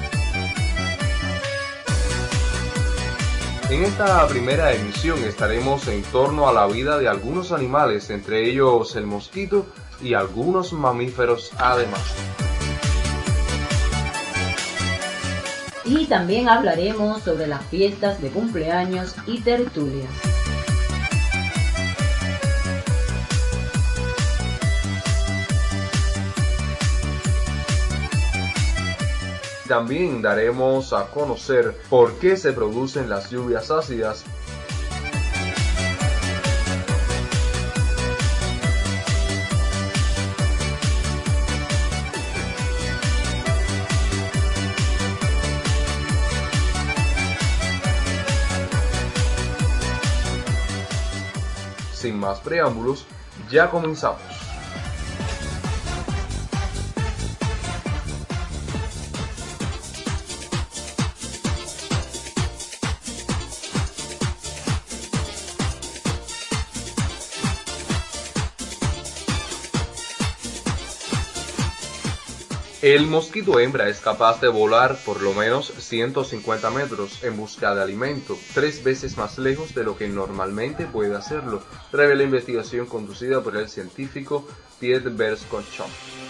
En esta primera emisión estaremos en torno a la vida de algunos animales, entre ellos el mosquito y algunos mamíferos además. Y también hablaremos sobre las fiestas de cumpleaños y tertulias. También daremos a conocer por qué se producen las lluvias ácidas. Sin más preámbulos, ya comenzamos. El mosquito hembra es capaz de volar por lo menos 150 metros en busca de alimento, 3 veces más lejos de lo que normalmente puede hacerlo, revela investigación conducida por el científico Pierre Berscochon.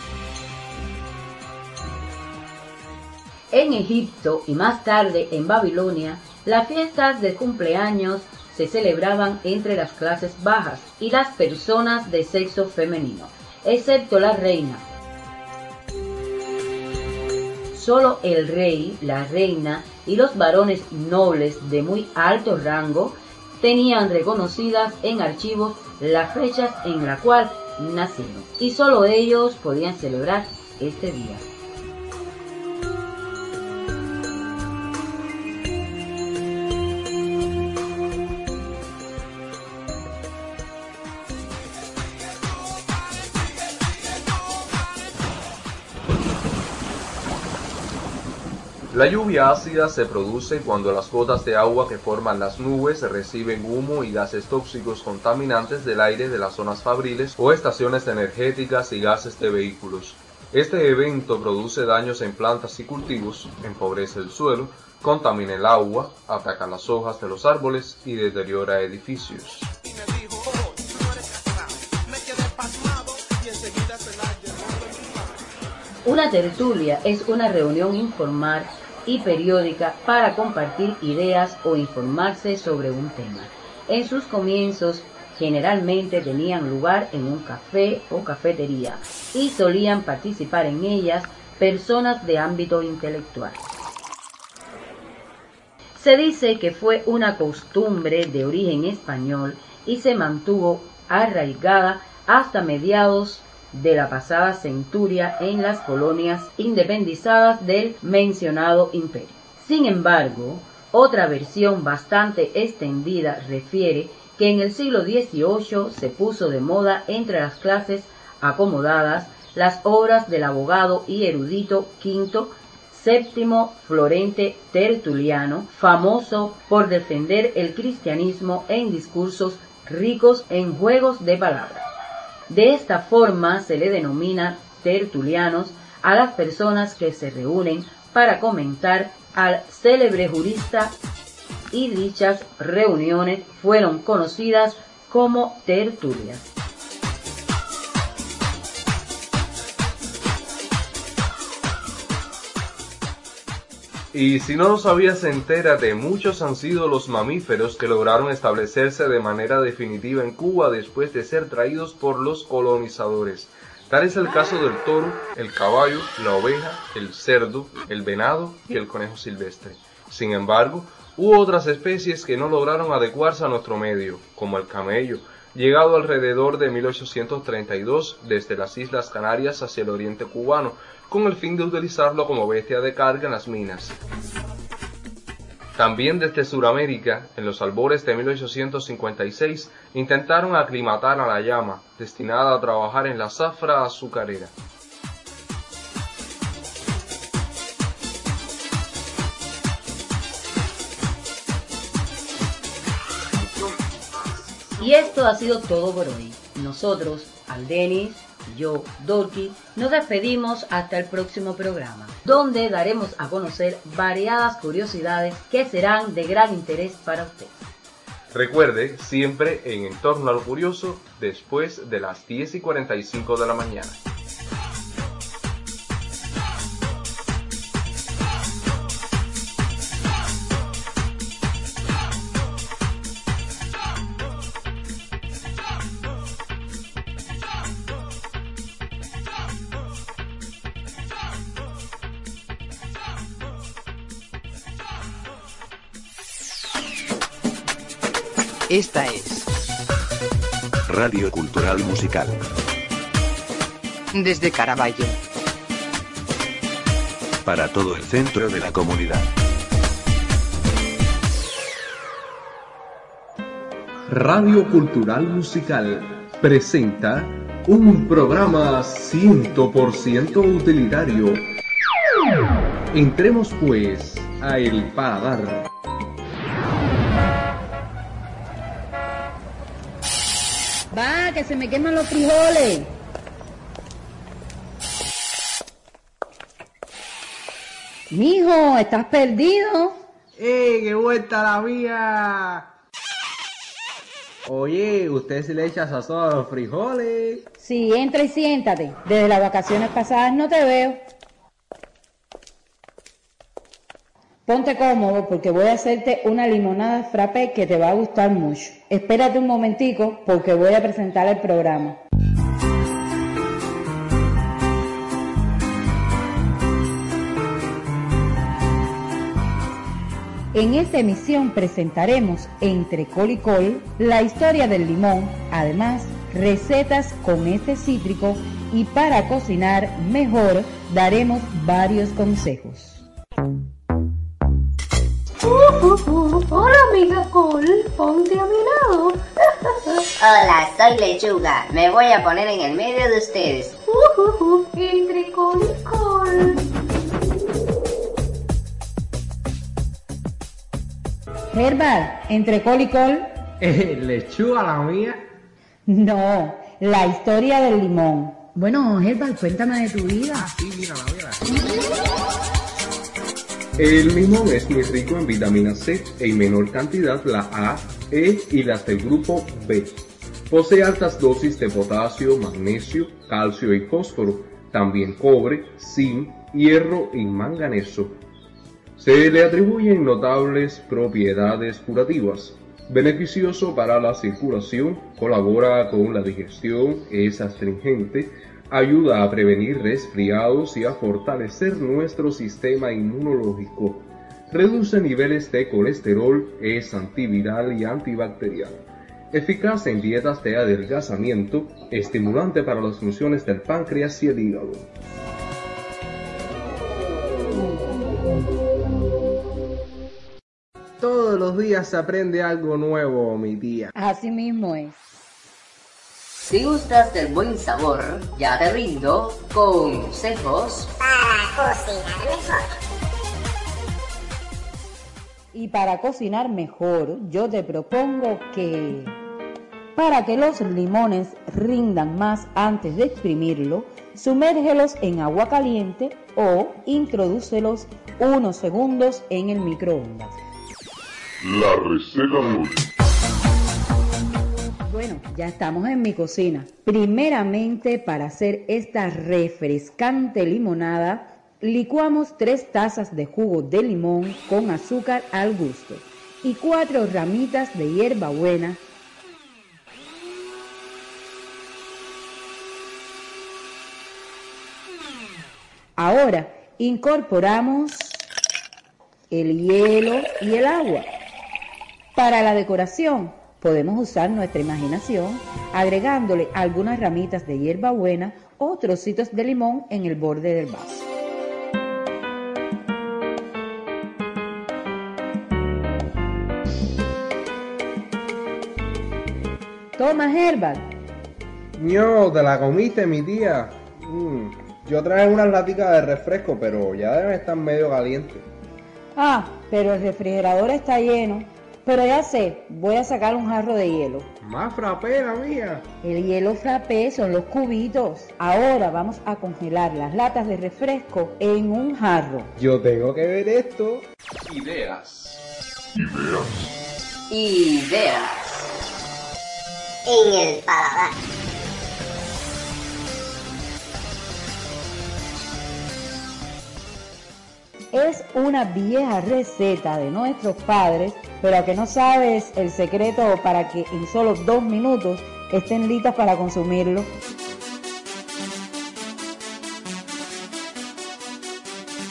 En Egipto y más tarde en Babilonia, las fiestas de cumpleaños se celebraban entre las clases bajas y las personas de sexo femenino, excepto la reina. Solo el rey, la reina y los varones nobles de muy alto rango tenían reconocidas en archivos las fechas en la cual nacieron, y solo ellos podían celebrar este día. La lluvia ácida se produce cuando las gotas de agua que forman las nubes reciben humo y gases tóxicos contaminantes del aire de las zonas fabriles o estaciones energéticas y gases de vehículos. Este evento produce daños en plantas y cultivos, empobrece el suelo, contamina el agua, ataca las hojas de los árboles y deteriora edificios. Una tertulia es una reunión informal y periódica para compartir ideas o informarse sobre un tema. En sus comienzos generalmente tenían lugar en un café o cafetería y solían participar en ellas personas de ámbito intelectual. Se dice que fue una costumbre de origen español y se mantuvo arraigada hasta mediados de la pasada centuria en las colonias independizadas del mencionado imperio. Sin embargo, otra versión bastante extendida refiere que en el siglo XVIII se puso de moda entre las clases acomodadas las obras del abogado y erudito Quinto VII Florente Tertuliano, famoso por defender el cristianismo en discursos ricos en juegos de palabras. De esta forma se le denomina tertulianos a las personas que se reúnen para comentar al célebre jurista, y dichas reuniones fueron conocidas como tertulias. Y si no lo sabías, entérate, muchos han sido los mamíferos que lograron establecerse de manera definitiva en Cuba después de ser traídos por los colonizadores. Tal es el caso del toro, el caballo, la oveja, el cerdo, el venado y el conejo silvestre. Sin embargo, hubo otras especies que no lograron adecuarse a nuestro medio, como el camello, llegado alrededor de 1832 desde las Islas Canarias hacia el oriente cubano, con el fin de utilizarlo como bestia de carga en las minas. También desde Sudamérica, en los albores de 1856, intentaron aclimatar a la llama, destinada a trabajar en la zafra azucarera. Y esto ha sido todo por hoy. Nosotros, Aldenis, yo, Dorky, nos despedimos hasta el próximo programa, donde daremos a conocer variadas curiosidades que serán de gran interés para usted. Recuerde, siempre en Entorno a lo Curioso, después de las 10:45 de la mañana. Esta es Radio Cultural Musical. Desde Caraballo. Para todo el centro de la comunidad. Radio Cultural Musical presenta un programa 100% utilitario. Entremos pues a El Paladar. Va, que se me queman los frijoles. Mijo, ¿estás perdido? ¡Qué vuelta la mía! Oye, ¿usted se le echa sazón a los frijoles? Sí, entra y siéntate. Desde las vacaciones pasadas no te veo. Ponte cómodo porque voy a hacerte una limonada frappé que te va a gustar mucho. Espérate un momentico porque voy a presentar el programa. En esta emisión presentaremos Entre Col y Col la historia del limón, además recetas con este cítrico y para cocinar mejor daremos varios consejos. Hola amiga Col, ponte a mi lado. Hola, soy Lechuga, me voy a poner en el medio de ustedes. Entre Col y Col. Herbal, entre col y col. ¿Lechuga la mía? No, la historia del limón. Bueno, Herbal, cuéntame de tu vida. Sí, mírala. El limón es muy rico en vitamina C, en menor cantidad la A, E y las del grupo B. Posee altas dosis de potasio, magnesio, calcio y fósforo, también cobre, zinc, hierro y manganeso. Se le atribuyen notables propiedades curativas. Beneficioso para la circulación, colabora con la digestión, es astringente, ayuda a prevenir resfriados y a fortalecer nuestro sistema inmunológico. Reduce niveles de colesterol, es antiviral y antibacterial. Eficaz en dietas de adelgazamiento, estimulante para las funciones del páncreas y el hígado. Todos los días se aprende algo nuevo, mi tía. Así mismo es. Si gustas del buen sabor, ya te rindo consejos para cocinar mejor. Y para cocinar mejor, yo te propongo que para que los limones rindan más antes de exprimirlo, sumérgelos en agua caliente o introdúcelos unos segundos en el microondas. La receta de hoy. Bueno, ya estamos en mi cocina. Primeramente, para hacer esta refrescante limonada, licuamos 3 tazas de jugo de limón con azúcar al gusto y 4 ramitas de hierbabuena. Ahora incorporamos el hielo y el agua. Para la decoración podemos usar nuestra imaginación agregándole algunas ramitas de hierbabuena o trocitos de limón en el borde del vaso. Toma, Herbal. No, te la comiste, mi tía. Yo traje unas laticas de refresco, pero ya deben estar medio calientes. Ah, pero el refrigerador está lleno. Pero ya sé, voy a sacar un jarro de hielo. Más frappé, la mía. El hielo frappé son los cubitos. Ahora vamos a congelar las latas de refresco en un jarro. Yo tengo que ver esto. Ideas. En el paladar. Es una vieja receta de nuestros padres, pero que no sabes el secreto para que en solo 2 minutos estén listas para consumirlo.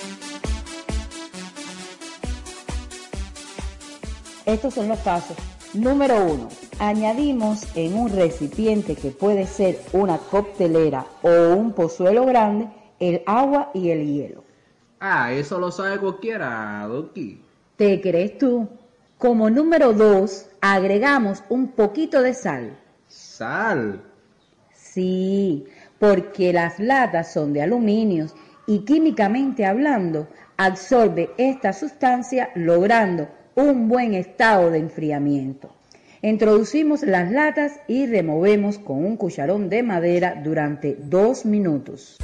Estos son los pasos. Número 1. Añadimos en un recipiente que puede ser una coctelera o un pozuelo grande el agua y el hielo. Ah, eso lo sabe cualquiera, Doki. ¿Te crees tú? Como número 2, agregamos un poquito de sal. ¿Sal? Sí, porque las latas son de aluminio y químicamente hablando absorbe esta sustancia logrando un buen estado de enfriamiento. Introducimos las latas y removemos con un cucharón de madera durante 2 minutos.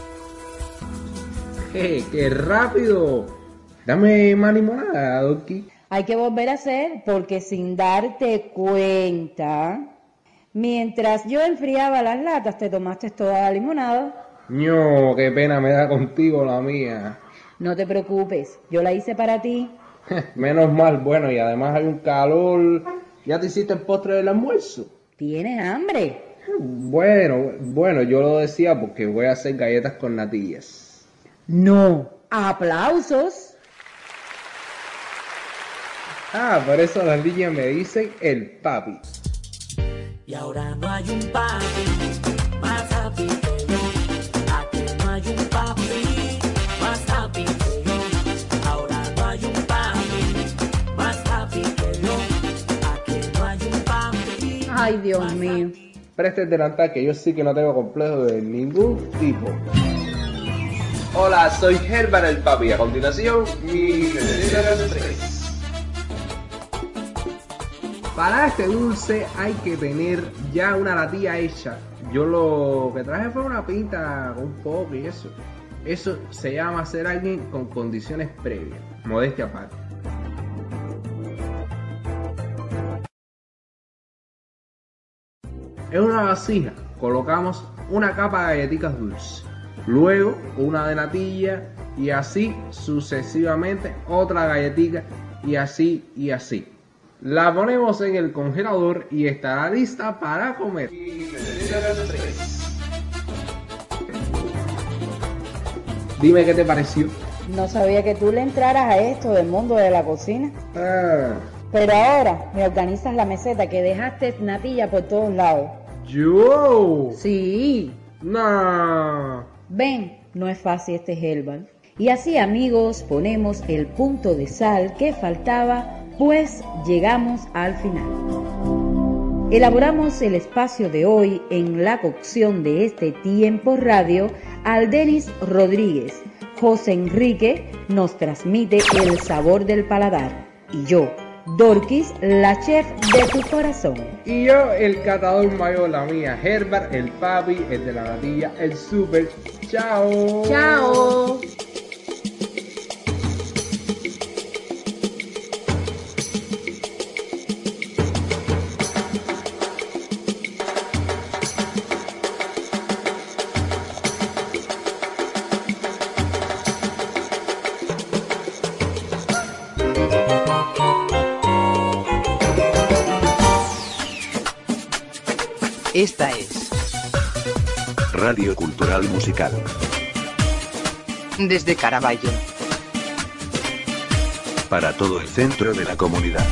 ¡Qué rápido! Dame más limonada, Doki. Hay que volver a hacer porque sin darte cuenta, mientras yo enfriaba las latas, te tomaste toda la limonada. No, qué pena me da contigo la mía. No te preocupes, yo la hice para ti. Menos mal, bueno, y además hay un calor. ¿Ya te hiciste el postre del almuerzo? ¿Tienes hambre? Bueno, yo lo decía porque voy a hacer galletas con natillas. No, aplausos. Por eso las niñas me dicen el papi. Y ahora no hay un papi más happy que yo. Aquí no hay un papi más happy que yo. Ahora no hay un papi más happy que yo. Aquí no hay un papi. Ay, Dios mío. Preste el delantal que yo sí que no tengo complejo de ningún tipo. Hola, soy Herbert el papi. A continuación, mi receta de 3. Para este dulce hay que tener ya una natilla hecha. Yo lo que traje fue una pinta con un poco y eso. Eso se llama ser alguien con condiciones previas. Modestia aparte. En una vasija colocamos una capa de galletitas dulces. Luego una de natilla y así sucesivamente otra galletita y así. La ponemos en el congelador y estará lista para comer. Dime qué te pareció. No sabía que tú le entraras a esto del mundo de la cocina. Pero ahora me organizas la meseta que dejaste natilla por todos lados. ¿Yo? Sí. No. Ven, no es fácil este Herbal. Y así, amigos, ponemos el punto de sal que faltaba, pues llegamos al final. Elaboramos el espacio de hoy en la cocción de este tiempo radio. Aldenis Rodríguez, José Enrique nos transmite el sabor del paladar. Y yo, Dorquis, la chef de tu corazón. Y yo, el catador mayor, la mía, Herbert, el papi, el de la natilla, el super. Chao. Chao. Esta es Radio Cultural Musical. Desde Caraballo. Para todo el centro de la comunidad.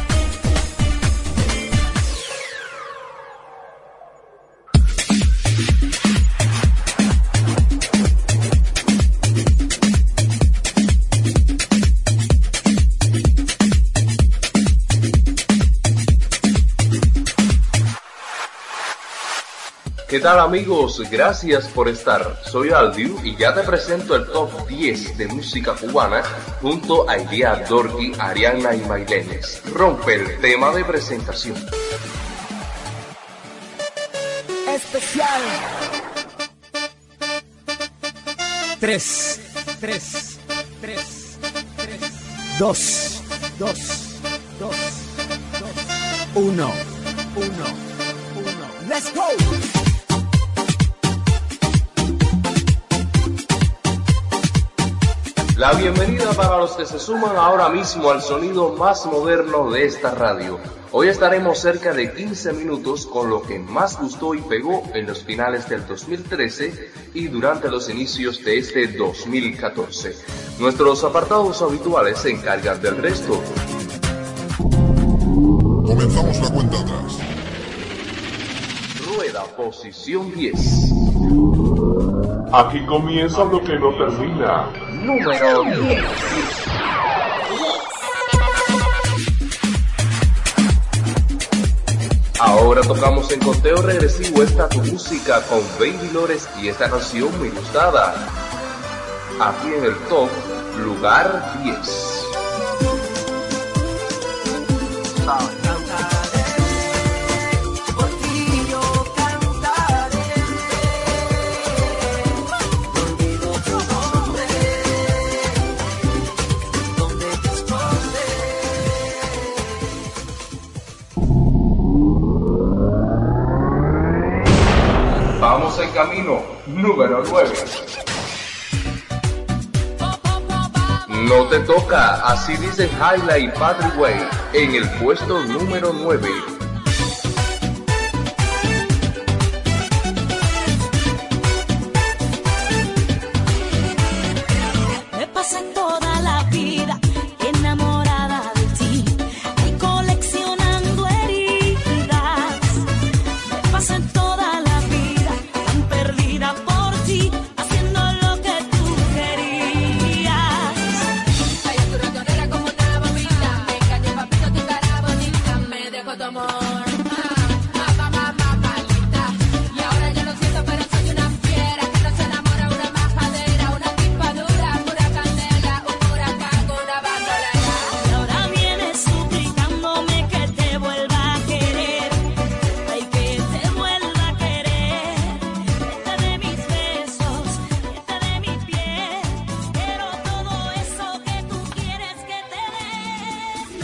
¿Qué tal amigos? Gracias por estar. Soy Aldiu y ya te presento el top 10 de música cubana junto a Ilia, Dorky, Ariana y Mailenes. Rompe el tema de presentación. Especial. 3, 2, 1. Let's go. La bienvenida para los que se suman ahora mismo al sonido más moderno de esta radio. Hoy estaremos cerca de 15 minutos con lo que más gustó y pegó en los finales del 2013 y durante los inicios de este 2014. Nuestros apartados habituales se encargan del resto. Comenzamos la cuenta atrás. Rueda posición 10. Aquí comienza lo que no termina. Número 10. Ahora tocamos en conteo regresivo esta tu música con Baby Lores y esta canción muy gustada. Aquí en el top, lugar 10. Vamos en camino, número 9. No te toca, así dice Hyla y Patrick Way, en el puesto número 9. Me pasé toda la vida enamorada de ti, y coleccionando heridas. Me pasé toda la vida tan perdida por ti, haciendo lo que tú querías. Ay, tu ratonera como una bombita, me engañé papito, tu cara bonita, me dejó tu amor. Y ahora yo lo siento, pero soy una fiera que no se enamora, una majadera, una tipa dura, pura candela, un huracán, una bandolera. Y ahora vienes suplicándome que te vuelva a querer, ay, que te vuelva a querer. Este de mis besos, este de mi piel, quiero todo eso que tú quieres que te dé.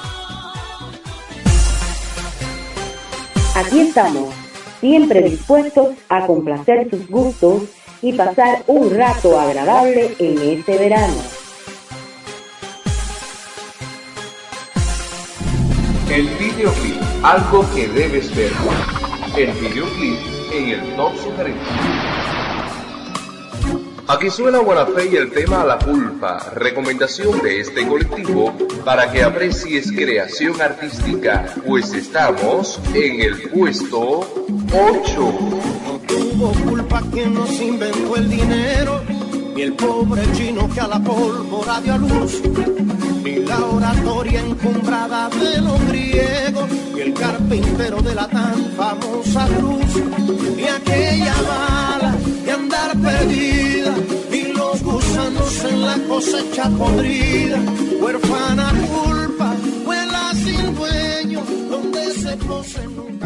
Aquí estamos, siempre dispuestos a complacer sus gustos y pasar un rato agradable en este verano. El videoclip, algo que debes ver. El videoclip en el top sugerente. Aquí suena Buena Fe y el tema La Culpa, recomendación de este colectivo para que aprecies creación artística, pues estamos en el puesto 8. Tuvo culpa quien nos inventó el dinero, ni el pobre chino que a la pólvora dio a luz, ni la oratoria encumbrada de los griegos, ni el carpintero de la tan famosa cruz, ni aquella bala de andar perdida, ni los gusanos en la cosecha podrida. Huérfana culpa, vuela sin dueño, donde se pose nunca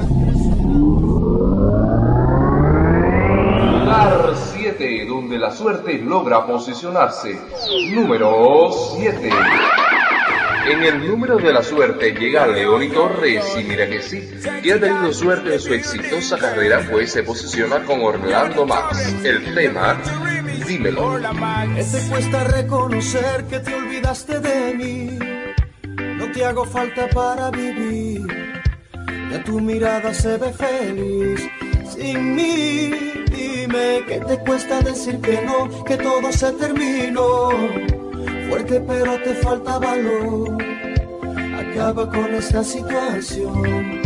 Lugar 7, donde la suerte logra posicionarse. Número 7. En el número de la suerte llega Leoni Torres, y mira que sí, que ha tenido suerte en su exitosa carrera, pues se posiciona con Orlando Max. El tema, Dímelo. te cuesta reconocer que te olvidaste de mí. No te hago falta para vivir. Ya tu mirada se ve feliz sin mí. Dime que te cuesta decir que no, que todo se terminó. Fuerte pero te falta valor. Acaba con esta situación.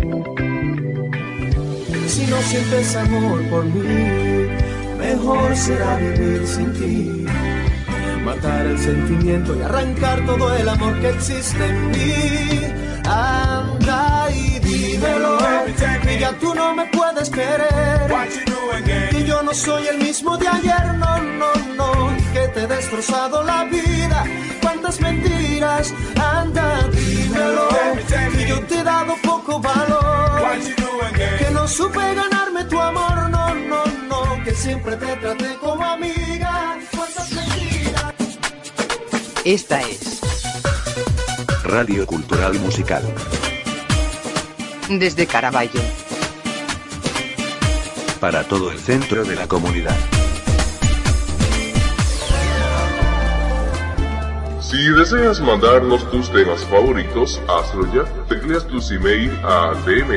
Si no sientes amor por mí, mejor será vivir sin ti. Matar el sentimiento y arrancar todo el amor que existe en mí. Anda y dímelo, que ya tú no me puedes querer, que yo no soy el mismo de ayer, no, no, no, que te he destrozado la vida. Cuántas mentiras, anda, dímelo, que yo te he dado poco valor, que no supe ganarme tu amor, no, no, no, que siempre te traté como amiga. Cuántas mentiras. Esta es Radio Cultural Musical. Desde Caraballo. Para todo el centro de la comunidad. Si deseas mandarnos tus temas favoritos, hazlo ya. Tecleas tus email a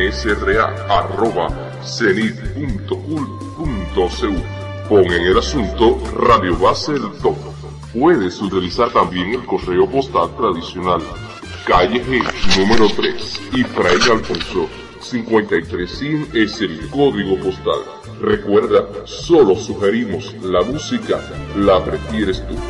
dmsra@cenit.ul.cu. Pon en el asunto Radio Base del Top. Puedes utilizar también el correo postal tradicional calle G, número 3, y Fray Alfonso, 5300 es el código postal. Recuerda, solo sugerimos la música, la prefieres tú.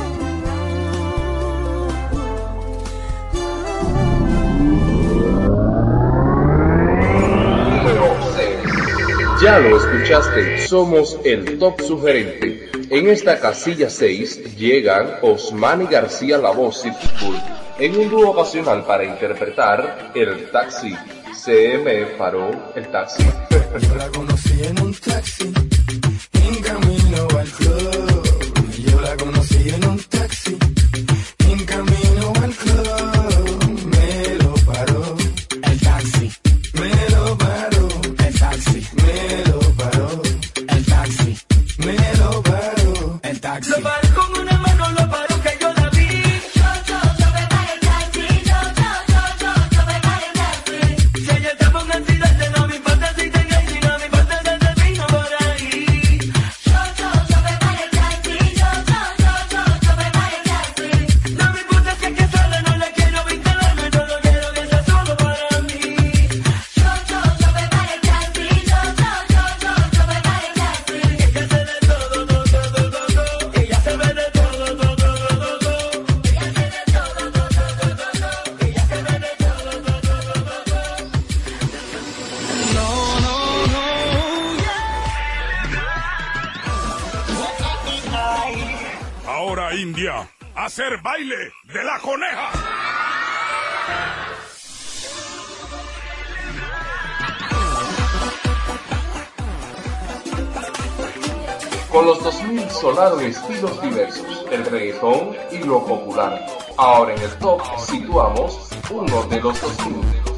Ya lo escuchaste, somos el top sugerente. En esta casilla 6 llegan Osmani García La Voz y Pitbull en un dúo ocasional para interpretar El Taxi. Se me paró el taxi. Yo la conocí en un taxi, en camino al club. Yo la conocí en un taxi, en camino al club. Me lo paró el taxi. Me lo paró el taxi. Me lo paró el taxi. Me lo paró el taxi. Lo paró con una mano, lo paró que yo la vi. Yo me paré el taxi. Yo me paré el taxi. Si ella estaba en un accidente, no me importa si tenga y no me importa si te vino por ahí. Yo me paré el taxi. Yo me paré el taxi. No me importa si es que sola, no la quiero vincularme, solo quiero que sea solo para mí. Yo me paré el taxi. Yo me paré el taxi. Ella se ve de todo. Ella se ve de todo. Ella se ve de todo. Ahora, India, hacer baile de la coneja. Con los 2000 sonaron estilos diversos, el reggaetón y lo popular. Ahora en el top situamos uno de los 2000.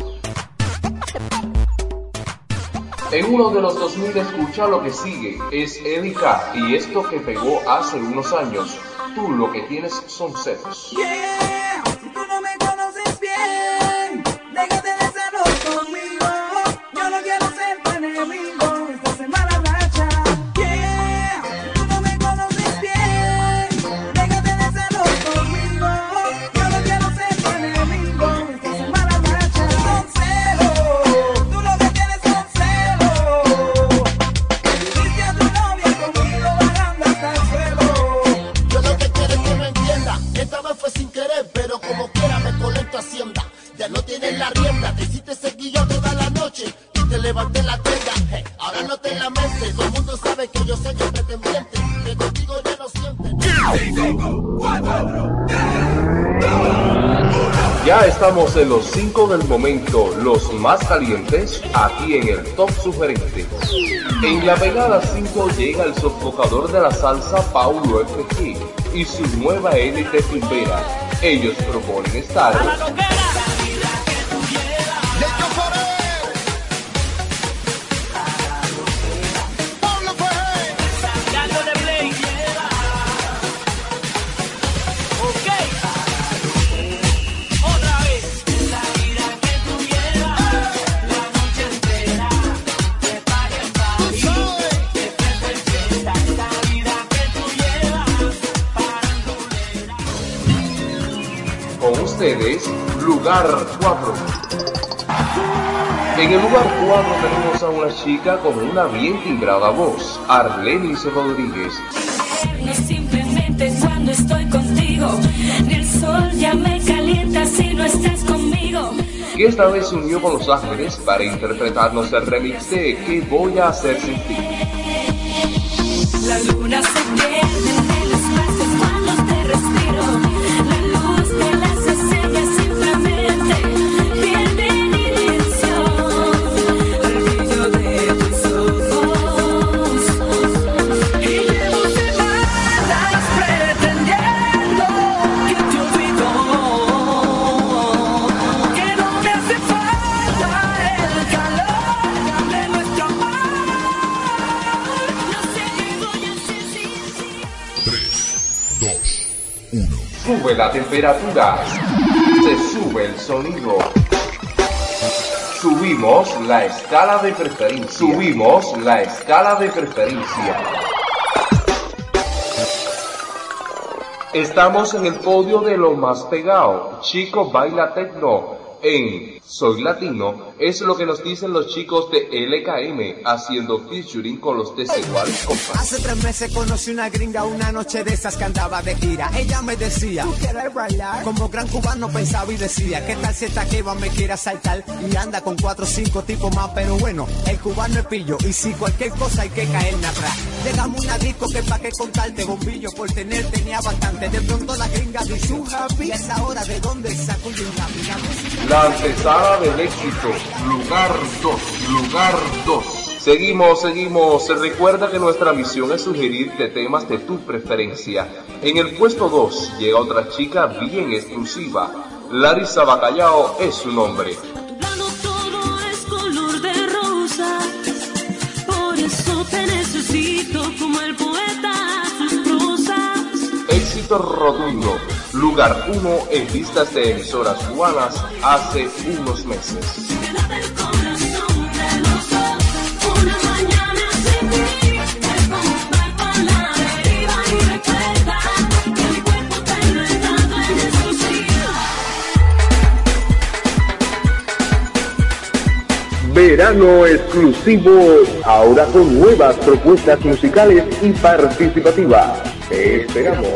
En uno de los 2000 escucha lo que sigue, es Erika y esto que pegó hace unos años. Tú lo que tienes son celos. Yeah, si tú no me conoces bien, déjate de celos conmigo. Yo no quiero ser tu enemigo, estás en mala racha. Yeah, si tú no me conoces bien, déjate de celos conmigo. Yo no quiero ser tu enemigo, estás en mala racha. Son celos, tú lo que tienes son celos. Viste a tu novia conmigo bajando hasta el suelo. Yo lo que quiero es que me entienda. Esta vez fue sin querer, pero como quiera me colecto Hacienda. Ya no tienes la rienda, te hiciste seguillo toda la noche y te levanté la tenda. Hey, ahora no te lamentes, todo el mundo sabe que yo soy el pretendiente, que contigo ya no sientes. Ya estamos en los 5 del momento, los más calientes, aquí en el top sugerente. En la pegada 5 llega el sofocador de la salsa Paulo FG y su nueva élite tumbera. Ellos proponen estar con ustedes, lugar 4. En el lugar 4 tenemos a una chica con una bien timbrada voz, Arlenis Rodríguez. No simplemente cuando estoy contigo, ni el sol ya me calienta si no estás conmigo. Que esta vez se unió con Los Ángeles para interpretarnos el remix de ¿Qué voy a hacer sin ti? La luna se pierde en el espacio cuando te respiro. La luz de las estrellas simplemente pierde dimensión. El brillo de tus ojos. Y llevo semanas pretendiendo que te olvido. Que no me hace falta el calor de nuestro amor. No sé qué voy a hacer sin ti. 3, 2, 1. Sube la temperatura, se sube el sonido. Subimos la escala de preferencia. Subimos la escala de preferencia. Estamos en el podio de lo más pegado. Chico baila tecno. En Soy Latino es lo que nos dicen los chicos de LKM haciendo featuring con los desiguales compas. Hace 3 meses conocí una gringa, una noche de esas que andaba de gira. Ella me decía, ¿tú quieres bailar? Como gran cubano pensaba y decía, ¿qué tal si esta jeva me quiere asaltar? Y anda con 4 o 5 tipos más, pero bueno, el cubano es pillo. Y si cualquier cosa hay que caerme atrás. Llegamos a una disco que pa' que contarte, bombillo por tener tenía bastante. De pronto la gringa dice, un happy, es ahora de dónde saco yo un happy. La antesala del éxito, lugar 2. Seguimos. Recuerda que nuestra misión es sugerirte temas de tu preferencia. En el puesto 2 llega otra chica bien exclusiva. Larisa Bacallao es su nombre. Todo es color de rosa, por eso te necesito como el poeta sus prosas. Éxito rotundo. Lugar 1 en listas de emisoras cubanas hace unos meses. Verano exclusivo, ahora con nuevas propuestas musicales y participativas. Te esperamos.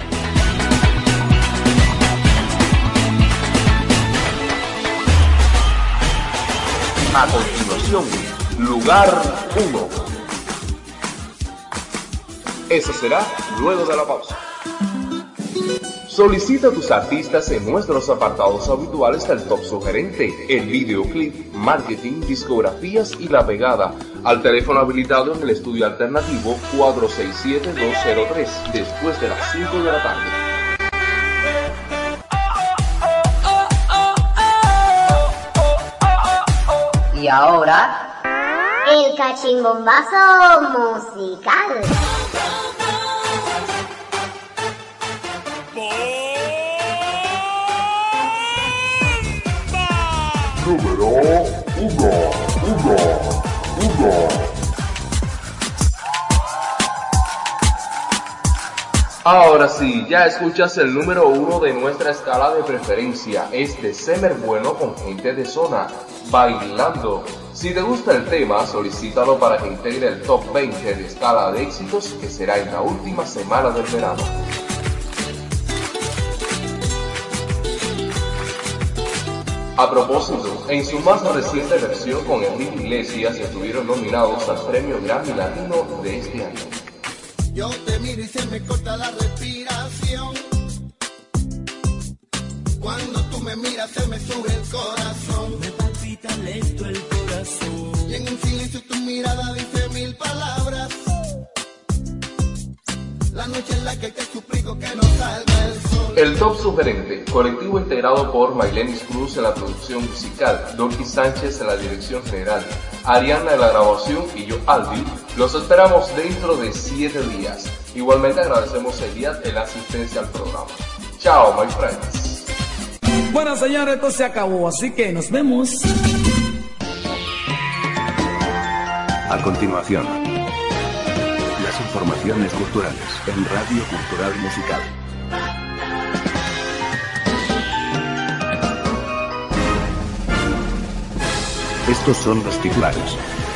A continuación, lugar 1. Eso será luego de la pausa. Solicita a tus artistas en nuestros apartados habituales del Top Sugerente, el videoclip, marketing, discografías y la pegada, al teléfono habilitado en el estudio alternativo 467-203, después de las 5 de la tarde. Y ahora, el cachimbombazo musical. Número 1. Ahora sí, ya escuchas el número 1 de nuestra escala de preferencia, es de Semer Bueno con Gente de Zona, Bailando. Si te gusta el tema, solicítalo para que integre el top 20 de escala de éxitos que será en la última semana del verano. A propósito, en su más reciente versión con Enrique Iglesias estuvieron nominados al Premio Grammy Latino de este año. Yo te miro y se me corta la respiración. Cuando tú me miras se me sube el corazón. Me palpita lento el corazón. Y en un silencio tu mirada dice 1000 palabras. La noche en la que te suplico que no salga el sol. El Top Sugerente, colectivo integrado por Maylenis Cruz en la producción musical, Dorky Sánchez en la dirección general, Ariana en la grabación y yo, Alvin, los esperamos dentro de 7 días. Igualmente agradecemos a Eliad en la asistencia al programa. Chao, my friends. Bueno, señores, esto se acabó, así que nos vemos. A continuación, las informaciones culturales en Radio Cultural Musical. Estos son los titulares.